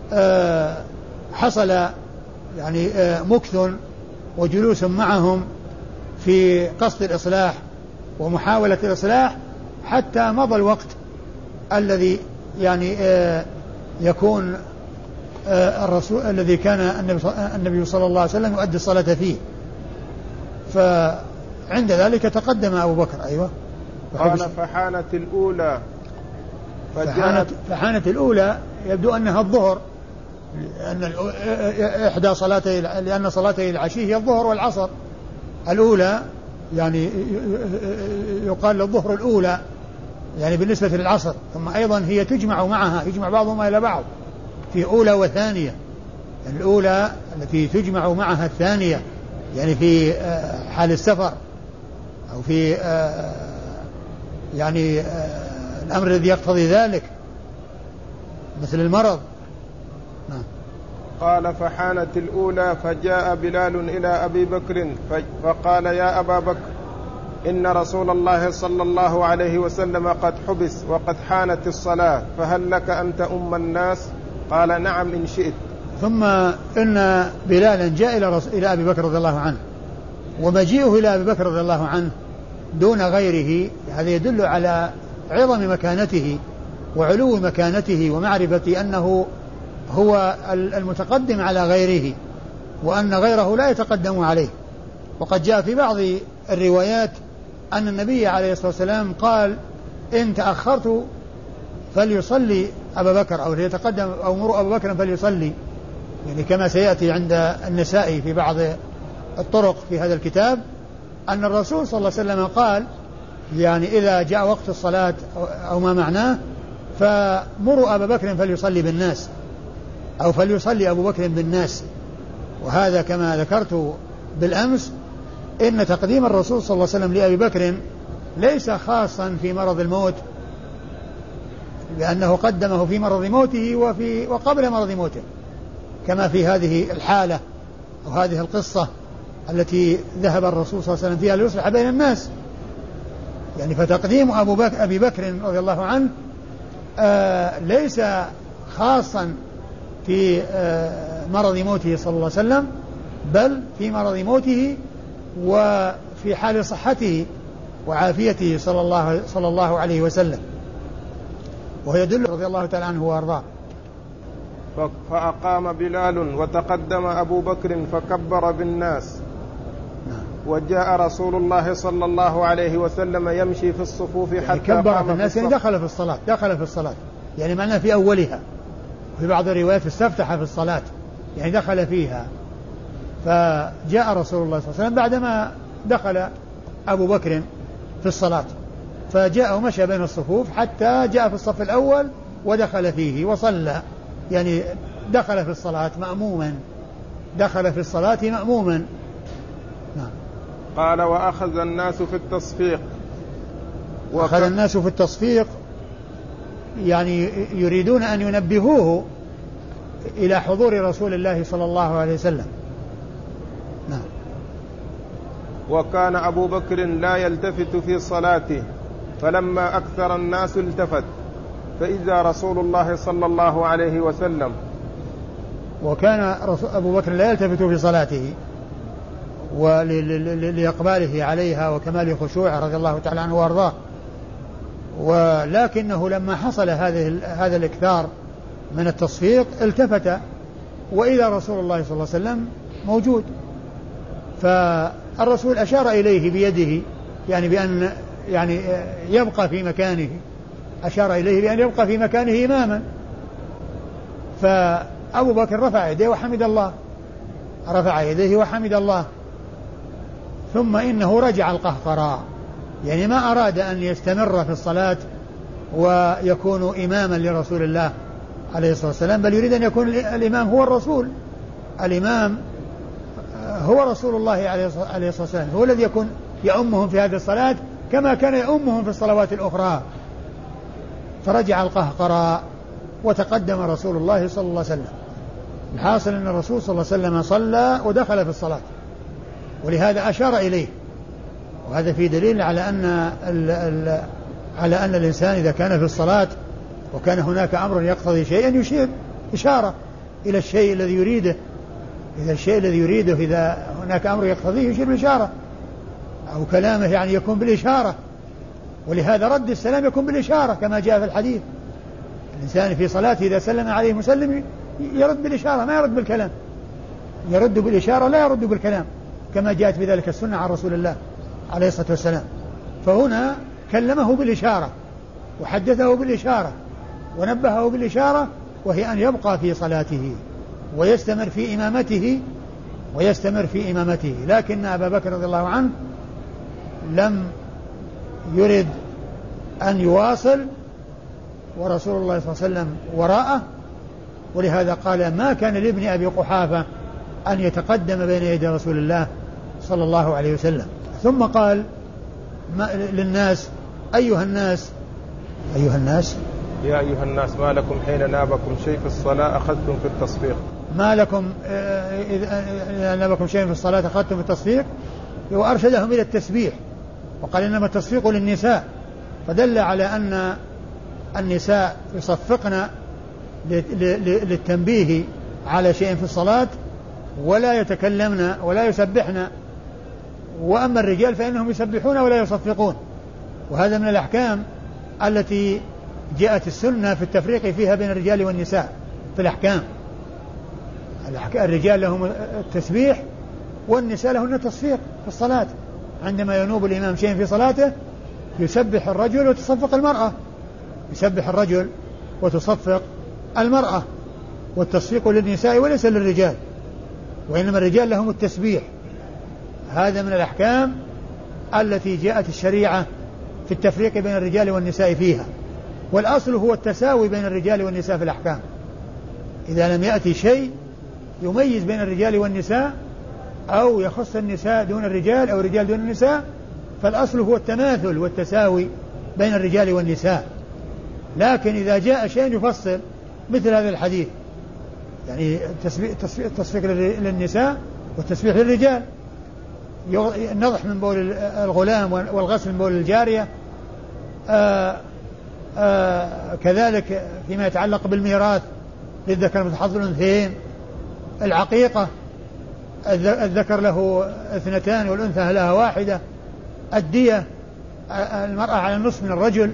حصل يعني مكث وجلوس معهم في قصد الإصلاح ومحاولة الإصلاح حتى مضى الوقت الذي يعني يكون الرسول الذي كان النبي صلى الله عليه وسلم يؤدي الصلاة فيه. فعند ذلك تقدم أبو بكر. أيوة. قال فحانت الأولى فحانت الأولى يبدو أنها الظهر، لأن صلاتي العشي هي الظهر والعصر. الأولى يعني يقال للظهر الأولى يعني بالنسبة للعصر، ثم أيضا هي تجمع معها، يجمع بعضهما إلى بعض في أولى وثانية. الأولى التي تجمع معها الثانية يعني في حال السفر أو في يعني الأمر الذي يقتضي ذلك مثل المرض. نعم. قال فحانت الأولى فجاء بلال إلى أبي بكر فقال يا أبا بكر إن رسول الله صلى الله عليه وسلم قد حبس وقد حانت الصلاة فهل لك أن تؤم الناس؟ قال نعم إن شئت. ثم إن بلالا جاء إلى أبي بكر رضي الله عنه، ومجيئه إلى أبي بكر رضي الله عنه دون غيره هذا يدل على عظم مكانته وعلو مكانته ومعرفة أنه هو المتقدم على غيره وأن غيره لا يتقدم عليه. وقد جاء في بعض الروايات أن النبي عليه الصلاة والسلام قال إن تأخرت فليصلي أبا بكر أو ليتقدم أو مروا أبا بكر فليصلي، يعني كما سيأتي عند النسائي في بعض الطرق في هذا الكتاب أن الرسول صلى الله عليه وسلم قال يعني إذا جاء وقت الصلاة أو ما معناه فمروا أبا بكر فليصلي بالناس أو فليصلي أبو بكر بالناس. وهذا كما ذكرت بالأمس إن تقديم الرسول صلى الله عليه وسلم لأبي بكر ليس خاصا في مرض الموت، لأنه قدمه في مرض موته وقبل مرض موته كما في هذه الحالة أو هذه القصة التي ذهب الرسول صلى الله عليه وسلم فيها ليصلح بين الناس. يعني فتقديم أبي بكر رضي الله عنه ليس خاصا في مرض موته صلى الله عليه وسلم، بل في مرض موته وفي حال صحته وعافيته صلى الله عليه وسلم. ويدل رضي الله تعالى عنه وارضاه. فأقام بلال وتقدم أبو بكر فكبر بالناس. وجاء رسول الله صلى الله عليه وسلم يمشي في الصفوف حتى كبر بالناس يعني دخل في الصلاة يعني معناه في أولها، وفي بعض الروايات استفتح في الصلاة يعني دخل فيها. فجاء رسول الله صلى الله عليه وسلم بعدما دخل أبو بكر في الصلاة، فجاء ومشى بين الصفوف حتى جاء في الصف الأول ودخل فيه وصلى، يعني دخل في الصلاة مأموما. نعم. قال وأخذ الناس في التصفيق. أخذ الناس في التصفيق يعني يريدون أن ينبهوه إلى حضور رسول الله صلى الله عليه وسلم. نعم. وكان أبو بكر لا يلتفت في صلاته فلما أكثر الناس التفت فإذا رسول الله صلى الله عليه وسلم. وكان أبو بكر لا يلتفت في صلاته ولإقباله عليها وكمال خشوعه رضي الله تعالى عنه وارضاه، ولكنه لما حصل هذا الإكثار من التصفيق التفت وإذا رسول الله صلى الله عليه وسلم موجود، فالرسول أشار إليه بيده يعني بأن يعني يبقى في مكانه، أشار إليه بأن يبقى في مكانه إماما. فأبو بكر رفع يديه وحمد الله، ثم إنه رجع القهقراء، يعني ما أراد أن يستمر في الصلاة ويكون إماما لرسول الله عليه الصلاة والسلام، بل يريد أن يكون الإمام هو الرسول، الإمام هو رسول الله عليه الصلاة والسلام، هو الذي يكون يؤمهم في هذه الصلاة كما كان يؤمهم في الصلوات الأخرى. فرجع القهقراء وتقدم رسول الله صلى الله عليه وسلم. الحاصل أن الرسول صلى الله عليه وسلم صلى ودخل في الصلاة، ولهذا أشار إليه، وهذا في دليل على أن الإنسان إذا كان في الصلاة وكان هناك أمر يقتضي شيئا يشير إشارة إلى الشيء الذي يريده، إذا هناك أمر يقتضيه يشير بالإشارة، أو كلامه يعني يكون بالإشارة. ولهذا رد السلام يكون بالإشارة كما جاء في الحديث، الإنسان في صلاته إذا سلم عليه مسلم يرد بالإشارة ما يرد بالكلام، يرد بالإشارة لا يرد بالكلام كما جاءت بذلك السنة عن رسول الله عليه الصلاة والسلام. فهنا كلمه بالإشارة وحدثه بالإشارة ونبهه بالإشارة، وهي أن يبقى في صلاته ويستمر في إمامته لكن أبا بكر رضي الله عنه لم يرد أن يواصل ورسول الله صلى الله عليه وسلم وراءه، ولهذا قال ما كان لابن أبي قحافة أن يتقدم بين يدي رسول الله صلى الله عليه وسلم. ثم قال للناس أيها الناس يا أيها الناس ما لكم حين نابكم شيء في الصلاة أخذتم في التصفيق. ما لكم إذا نابكم شيء في الصلاة أخذتم في التصفيق، وأرشدهم إلى التسبيح وقال إنما التصفيق للنساء، فدل على أن النساء يصفقن للتنبيه على شيء في الصلاة ولا يتكلمن ولا يسبحن، وأما الرجال فإنهم يسبحون ولا يصفقون. وهذا من الأحكام التي جاءت السنة في التفريق فيها بين الرجال والنساء في الأحكام. الرجال لهم التسبيح والنساء لهن التصفيق في الصلاة. عندما ينوب الإمام شيء في صلاته يسبح الرجل وتصفق المرأة، يسبح الرجل وتصفق المرأة، والتصفيق للنساء وليس للرجال، وإنما الرجال لهم التسبيح. هذا من الأحكام التي جاءت الشريعة في التفريق بين الرجال والنساء فيها، والأصل هو التساوي بين الرجال والنساء في الأحكام. إذا لم يأتي شيء يميز بين الرجال والنساء أو يخص النساء دون الرجال أو الرجال دون النساء، فالأصل هو التماثل والتساوي بين الرجال والنساء. لكن إذا جاء شيء يفصل مثل هذا الحديث، يعني التصفيق للنساء والتسبيح للرجال، النضح من بول الغلام والغسل من بول الجارية، كذلك فيما يتعلق بالميراث للذكر مثل حظ الأنثيين، العقيقة الذكر له 2 والأنثى لها 1، الدية المرأة على النصف من الرجل،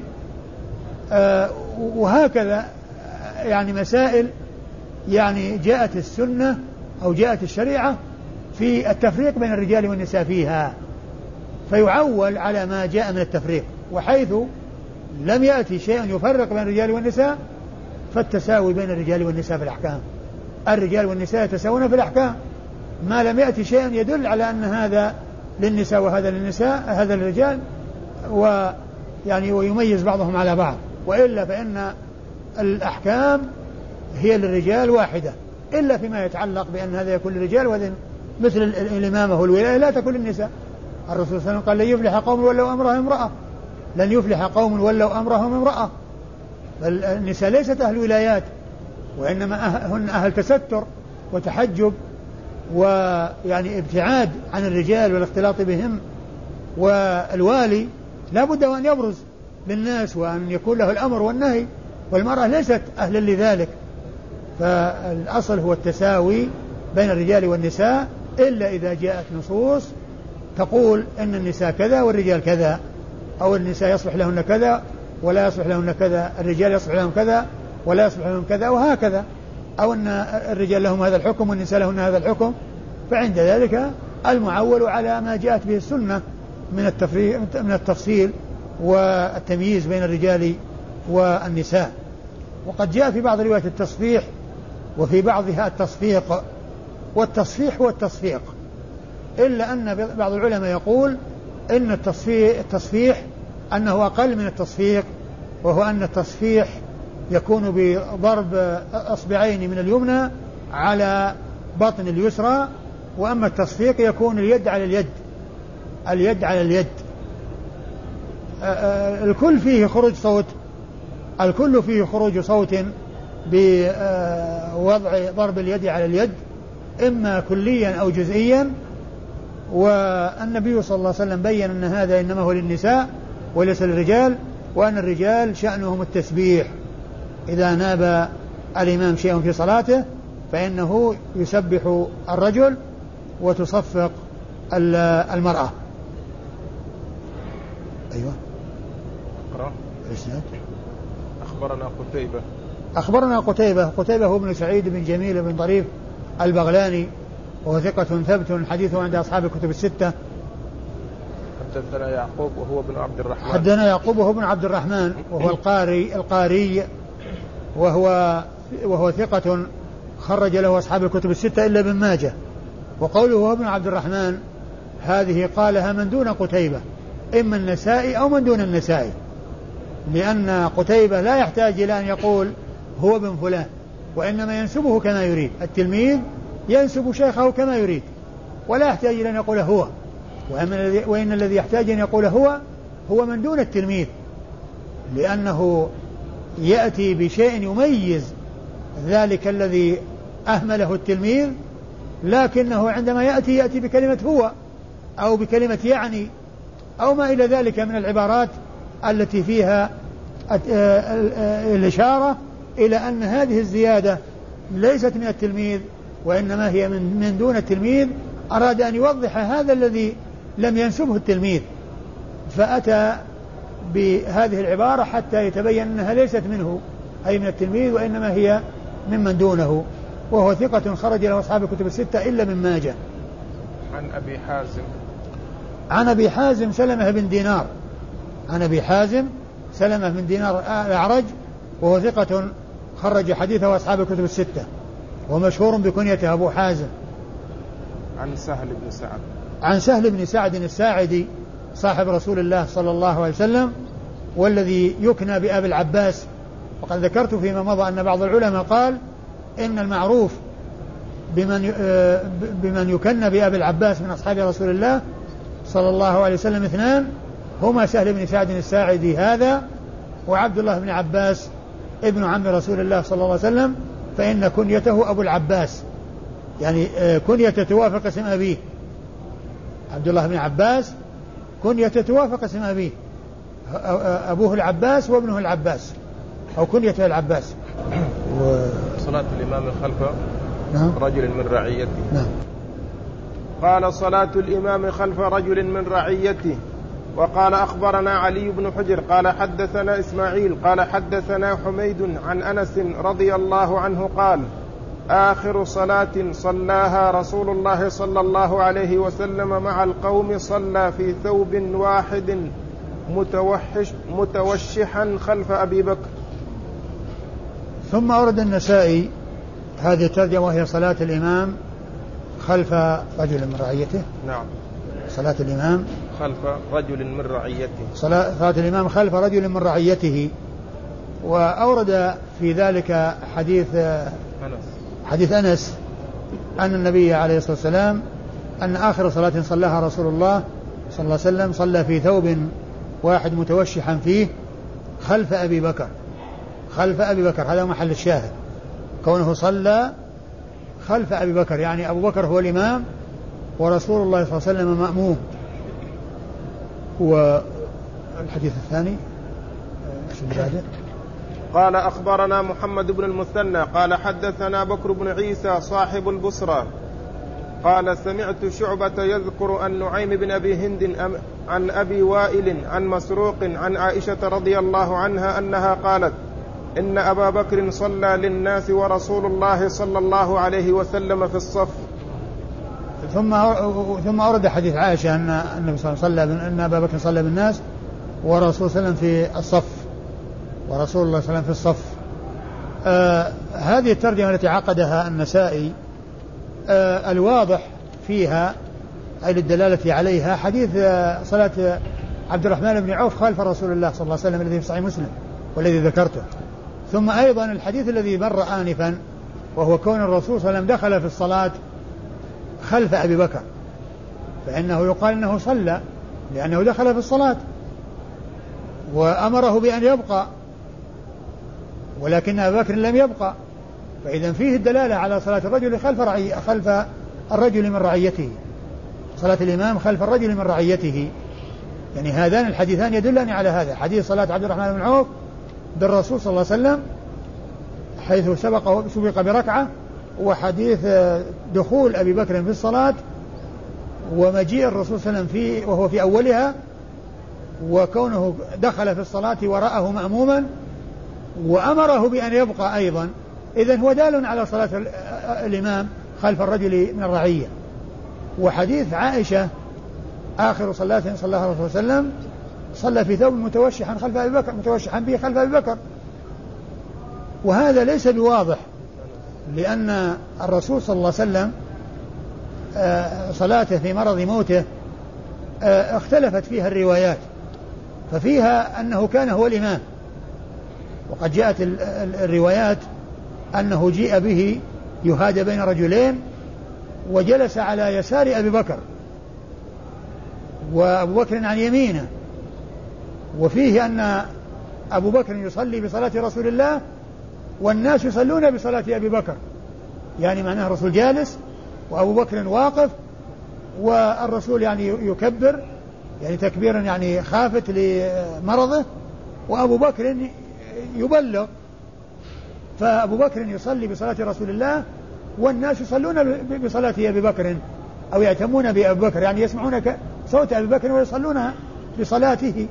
وهكذا يعني مسائل يعني جاءت السنة أو جاءت الشريعة في التفريق بين الرجال والنساء فيها، فيعول على ما جاء من التفريق. وحيث لم يأتي شيء يفرق بين الرجال والنساء فالتساوي بين الرجال والنساء في الأحكام، الرجال والنساء يتساوون في الأحكام ما لم يأتي شيء يدل على أن هذا للنساء وهذا للنساء هذا للرجال ويعني ويميز بعضهم على بعض، وإلا فإن الأحكام هي للرجال واحدة، إلا فيما يتعلق بأن هذا يكون للرجال وذن مثل الإمامة والولاية لا تكون للنساء. الرسول صلى الله عليه وسلم قال لن يفلح قوم ولوا أمرهم امرأة، لن يفلح قوم ولوا أمرهم امرأة. النساء ليست أهل ولايات، وإنما هن أهل تستر وتحجب ويعني ابتعاد عن الرجال والاختلاط بهم، والوالي لا بد وأن يبرز للناس وأن يكون له الأمر والنهي، والمرأة ليست أهلا لذلك. فالأصل هو التساوي بين الرجال والنساء، إلا إذا جاءت نصوص تقول إن النساء كذا والرجال كذا، أو النساء يصلح لهن كذا ولا يصلح لهن كذا، الرجال يصلح لهم كذا ولا يصلح لهم كذا، وهكذا، أو أن الرجال لهم هذا الحكم والنساء لهن هذا الحكم. فعند ذلك المعول على ما جاءت به السنة من التفصيل والتمييز بين الرجال والنساء. وقد جاء في بعض روايات التصفيح وفي بعضها التصفيق، والتصفيح هو التصفيق، إلا أن بعض العلماء يقول إن التصفيح أنه أقل من التصفيق، وهو أن التصفيح يكون بضرب أصبعين من اليمنى على بطن اليسرى، وأما التصفيق يكون اليد على اليد، اليد على اليد. الكل فيه خروج صوت، الكل فيه خروج صوت بوضع ضرب اليد على اليد، إما كليا أو جزئيا. والنبي صلى الله عليه وسلم بيّن أن هذا إنما هو للنساء وليس للرجال، وأن الرجال شأنهم التسبيح، إذا ناب الإمام شيء في صلاته فإنه يسبح الرجل وتصفق المرأة. أيوة. أخبرنا قتيبة هو ابن سعيد بن جميل بن طريف البغلاني، وهو ثقة ثبت حديثه عند أصحاب الكتب الستة. حدثنا يعقوب وهو ابن عبد الرحمن. حدثنا يعقوب وهو ابن عبد الرحمن وهو القاري وهو ثقة خرج له أصحاب الكتب الستة إلا ابن ماجه. وقوله هو ابن عبد الرحمن هذه قالها من دون قتيبة، إما النسائي أو من دون النسائي، لأن قتيبة لا يحتاج إلى أن يقول هو ابن فلان، وإنما ينسبه كما يريد. التلميذ ينسب شيخه كما يريد ولا يحتاج إلى أن يقول هو، وإن الذي يحتاج أن يقول هو من دون التلميذ، لأنه يأتي بشيء يميز ذلك الذي أهمله التلميذ، لكنه عندما يأتي بكلمة هو أو بكلمة يعني أو ما إلى ذلك من العبارات التي فيها الإشارة إلى أن هذه الزيادة ليست من التلميذ وإنما هي من دون التلميذ. أراد أن يوضح هذا الذي لم ينسبه التلميذ، فأتى بهذه العبارة حتى يتبين أنها ليست منه أي من التلميذ، وإنما هي ممن دونه، وهو ثقة خرج له أصحاب الكتب الستة إلا من ماجه. عن أبي حازم سلمة بن دينار، عن أبي حازم سلمة بن دينار الأعرج، وهو ثقة خرج حديثه أصحاب الكتب الستة، ومشهور بكنيته أبو حازم. عن سهل بن سعد الساعدي صاحب رسول الله صلى الله عليه وسلم، والذي يكنى بأبي العباس. وقد ذكرت فيما مضى أن بعض العلماء قال إن المعروف بمن يكنى بأبي العباس من أصحاب رسول الله صلى الله عليه وسلم اثنان، هما سهل بن سعد الساعدي هذا وعبد الله بن عباس ابن عم رسول الله صلى الله عليه وسلم، فإن كنيته أبو العباس، يعني كنيته توافق اسم أبيه. عبد الله بن عباس كنيته توافق اسم أبيه، أبوه العباس وابنه العباس، أو كنيته العباس. صلاة الإمام خلف نعم. رجل من رعيته. نعم. قال صلاة الإمام خلف رجل من رعيته. وقال أخبرنا علي بن حجر قال حدثنا إسماعيل قال حدثنا حميد عن أنس رضي الله عنه قال آخر صلاة صلاها رسول الله صلى الله عليه وسلم مع القوم صلى في ثوب واحد متوشحا خلف أبي بكر. ثم أورد النسائي هذه الترجمة وهي صلاة الإمام خلف رجل من رعيته. نعم. صلاة الإمام خلف رجل من رعيته. صلاة الإمام خلف رجل من رعيته. وأورد في ذلك حديث أنس أن النبي عليه الصلاة والسلام أن آخر صلاة صلاها رسول الله صلى الله عليه وسلم صلى في ثوب واحد متوشحا فيه خلف أبي بكر. خلف أبي بكر هذا محل الشاهد، كونه صلى خلف أبي بكر، يعني أبو بكر هو الإمام ورسول الله صلى الله عليه وسلم مأموم. والحديث الثاني قال أخبرنا محمد بن المثنى قال حدثنا بكر بن عيسى صاحب البصرة قال سمعت شعبة يذكر عن نعيم بن أبي هند عن أبي وائل عن مسروق عن عائشة رضي الله عنها أنها قالت إن أبا بكر صلى للناس ورسول الله صلى الله عليه وسلم في الصف. ثم أورد حديث عائشة أن النبي صلى الله عليه وسلم أن أبا بكر صلى بالناس ورسول صلى الله عليه وسلم في الصف، ورسول الله صلى الله عليه وسلم في الصف. هذه الترجمة التي عقدها النسائي الواضح فيها أي للدلالة عليها حديث صلاة عبد الرحمن بن عوف خلف رسول الله صلى الله عليه وسلم الذي في صحيح مسلم والذي ذكرته، ثم أيضا الحديث الذي مر آنفا وهو كون الرسول صلى الله عليه وسلم دخل في الصلاة خلف أبي بكر، فإنه يقال أنه صلى لأنه دخل في الصلاة وأمره بأن يبقى، ولكن أبا بكر لم يبقى، فإذا فيه الدلالة على صلاة الرجل خلف الرجل من رعيته، صلاة الإمام خلف الرجل من رعيته. يعني هذان الحديثان يدلان على هذا، حديث صلاة عبد الرحمن بن عوف بالرسول صلى الله عليه وسلم حيث سبق بركعة، وحديث دخول أبي بكر في الصلاة ومجيء الرسول صلى الله عليه وسلم فيه وهو في أولها، وكونه دخل في الصلاة ورأه مأموما وأمره بأن يبقى أيضا، إذن هو دال على صلاة الإمام خلف الرجل من الرعية. وحديث عائشة آخر صلاة صلىها الرسول صلى الله عليه وسلم صلى في ثوب متوشحا خلف أبي بكر، متوشحا به خلف أبي بكر، وهذا ليس بواضح لأن الرسول صلى الله عليه وسلم صلاته في مرض موته اختلفت فيها الروايات، ففيها أنه كان هو الإمام، وقد جاءت الروايات أنه جيء به يهادى بين رجلين وجلس على يسار أبي بكر وأبو بكر عن يمينه، وفيه أن أبو بكر يصلي بصلاة رسول الله والناس يصلون بصلاة أبي بكر، يعني معناه الرسول جالس وأبو بكر واقف، والرسول يعني يكبر يعني تكبيرا يعني خافت لمرضه، وأبو بكر يبلغ، فأبو بكر يصلي بصلاة رسول الله والناس يصلون بصلاة أبي بكر أو يأتمون بأبي بكر، يعني يسمعون صوت أبي بكر ويصلون بصلاته.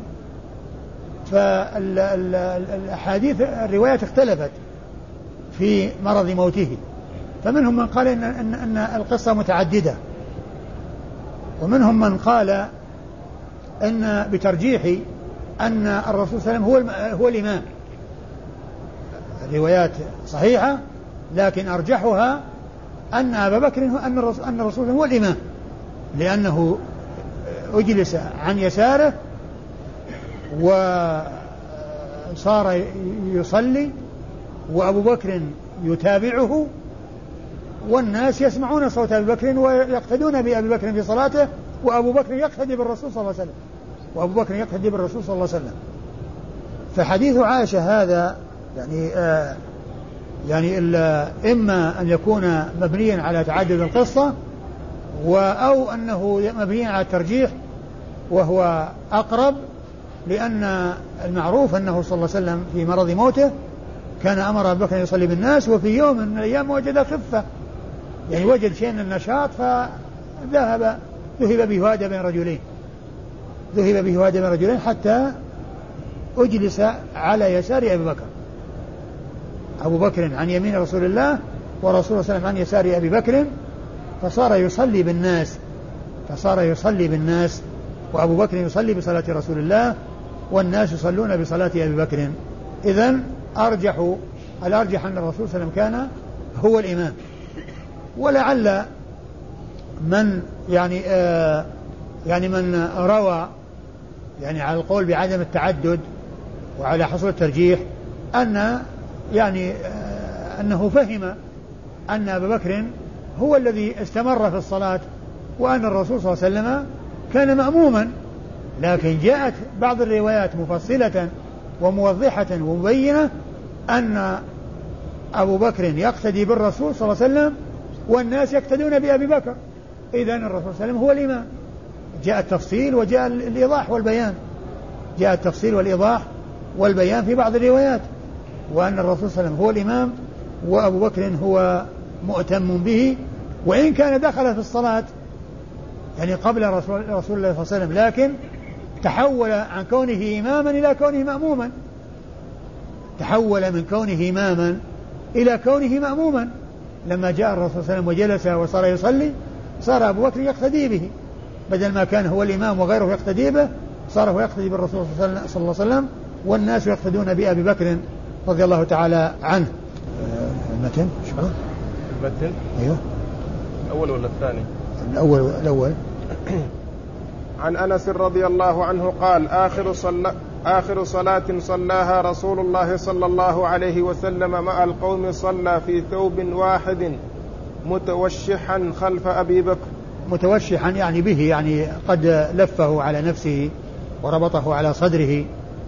فالأحاديث الروايات اختلفت في مرض موته، فمنهم من قال إن القصة متعددة، ومنهم من قال إن بترجيح أن الرسول صلى الله عليه وسلم هو الإمام. الروايات صحيحة، لكن أرجحها أن أبا بكر أن الرسول هو الإمام، لأنه أجلس عن يساره وصار يصلي وأبو بكر يتابعه، والناس يسمعون صوت أبي بكر ويقتدون بأبي بكر في صلاته، وأبو بكر يقتدي بالرسول صلى الله عليه وسلم. فحديث عائشة هذا يعني إما أن يكون مبنيا على تعدد القصة أو أنه مبنيا على الترجيح، وهو أقرب، لأن المعروف أنه صلى الله عليه وسلم في مرض موته كان أمر أبو بكر يصلي بالناس، وفي يوم من الأيام وجد خفة، يعني وجد شيء من النشاط ذهب بهذا بين رجلين حتى أجلس على يسار أبي بكر، أبو بكر عن يمين رسول الله ورسول الله صلى الله عليه وسلم عن يسار أبي بكر، فصار يصلي بالناس وأبو بكر يصلي بصلاة رسول الله والناس يصلون بصلاة أبي بكر. إذن الأرجح أن الرسول صلى الله عليه وسلم كان هو الإمام. ولعل من من روى يعني على القول بعدم التعدد وعلى حصول الترجيح أنه فهم أن أبا بكر هو الذي استمر في الصلاة وأن الرسول صلى الله عليه وسلم كان مأموما، لكن جاءت بعض الروايات مفصلة وموضحة ومبينة أن أبو بكر يقتدي بالرسول صلى الله عليه وسلم والناس يقتدون بأبي بكر، إذن الرسول صلى الله عليه وسلم هو الإمام. جاء التفصيل وجاء الإيضاح والبيان في بعض الروايات، وأن الرسول صلى الله عليه وسلم هو الإمام وأبو بكر هو مؤتم به، وإن كان دخل في الصلاة يعني قبل رسول الله صلى الله عليه وسلم، لكن تحول عن كونه إماما إلى كونه مأموما، إلى كونه مأموما. لما جاء الرسول صلى الله عليه وسلم وجلس وصار يصلي، صار أبو بكر يقتدي به، بدل ما كان هو الإمام وغيره يقتدي به، صار هو يقتدي بالرسول صلى الله عليه وسلم والناس يقتدون بأبي بكر رضي الله تعالى عنه. المتن المتن أيوه الأول ولا الثاني؟ الأول. عن أنس رضي الله عنه قال: آخر صلاة صلاها رسول الله صلى الله عليه وسلم مع القوم صلى في ثوب واحد متوشحا خلف أبي بكر. متوشحا يعني به، يعني قد لفه على نفسه وربطه على صدره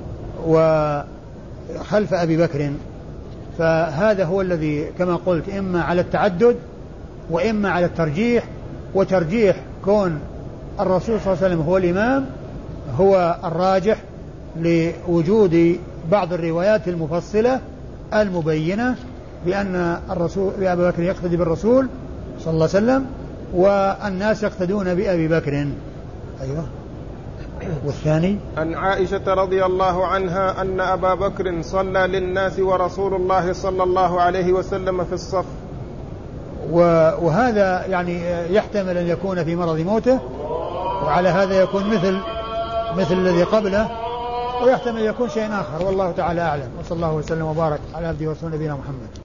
وخلف أبي بكر. فهذا هو الذي كما قلت إما على التعدد وإما على الترجيح، وترجيح كون الرسول صلى الله عليه وسلم هو الإمام هو الراجح لوجود بعض الروايات المفصلة المبينة بأن الرسول أبا بكر يقتدي بالرسول صلى الله عليه وسلم والناس يقتدون بأبي بكر. أيوة. والثاني عن عائشة رضي الله عنها أن أبا بكر صلى للناس ورسول الله صلى الله عليه وسلم في الصف. وهذا يعني يحتمل أن يكون في مرض موته، وعلى هذا يكون مثل الذي قبله، ويحتمل يكون شيء آخر، والله تعالى أعلم. وصلى الله وسلم وبارك على عبده ورسوله نبينا محمد.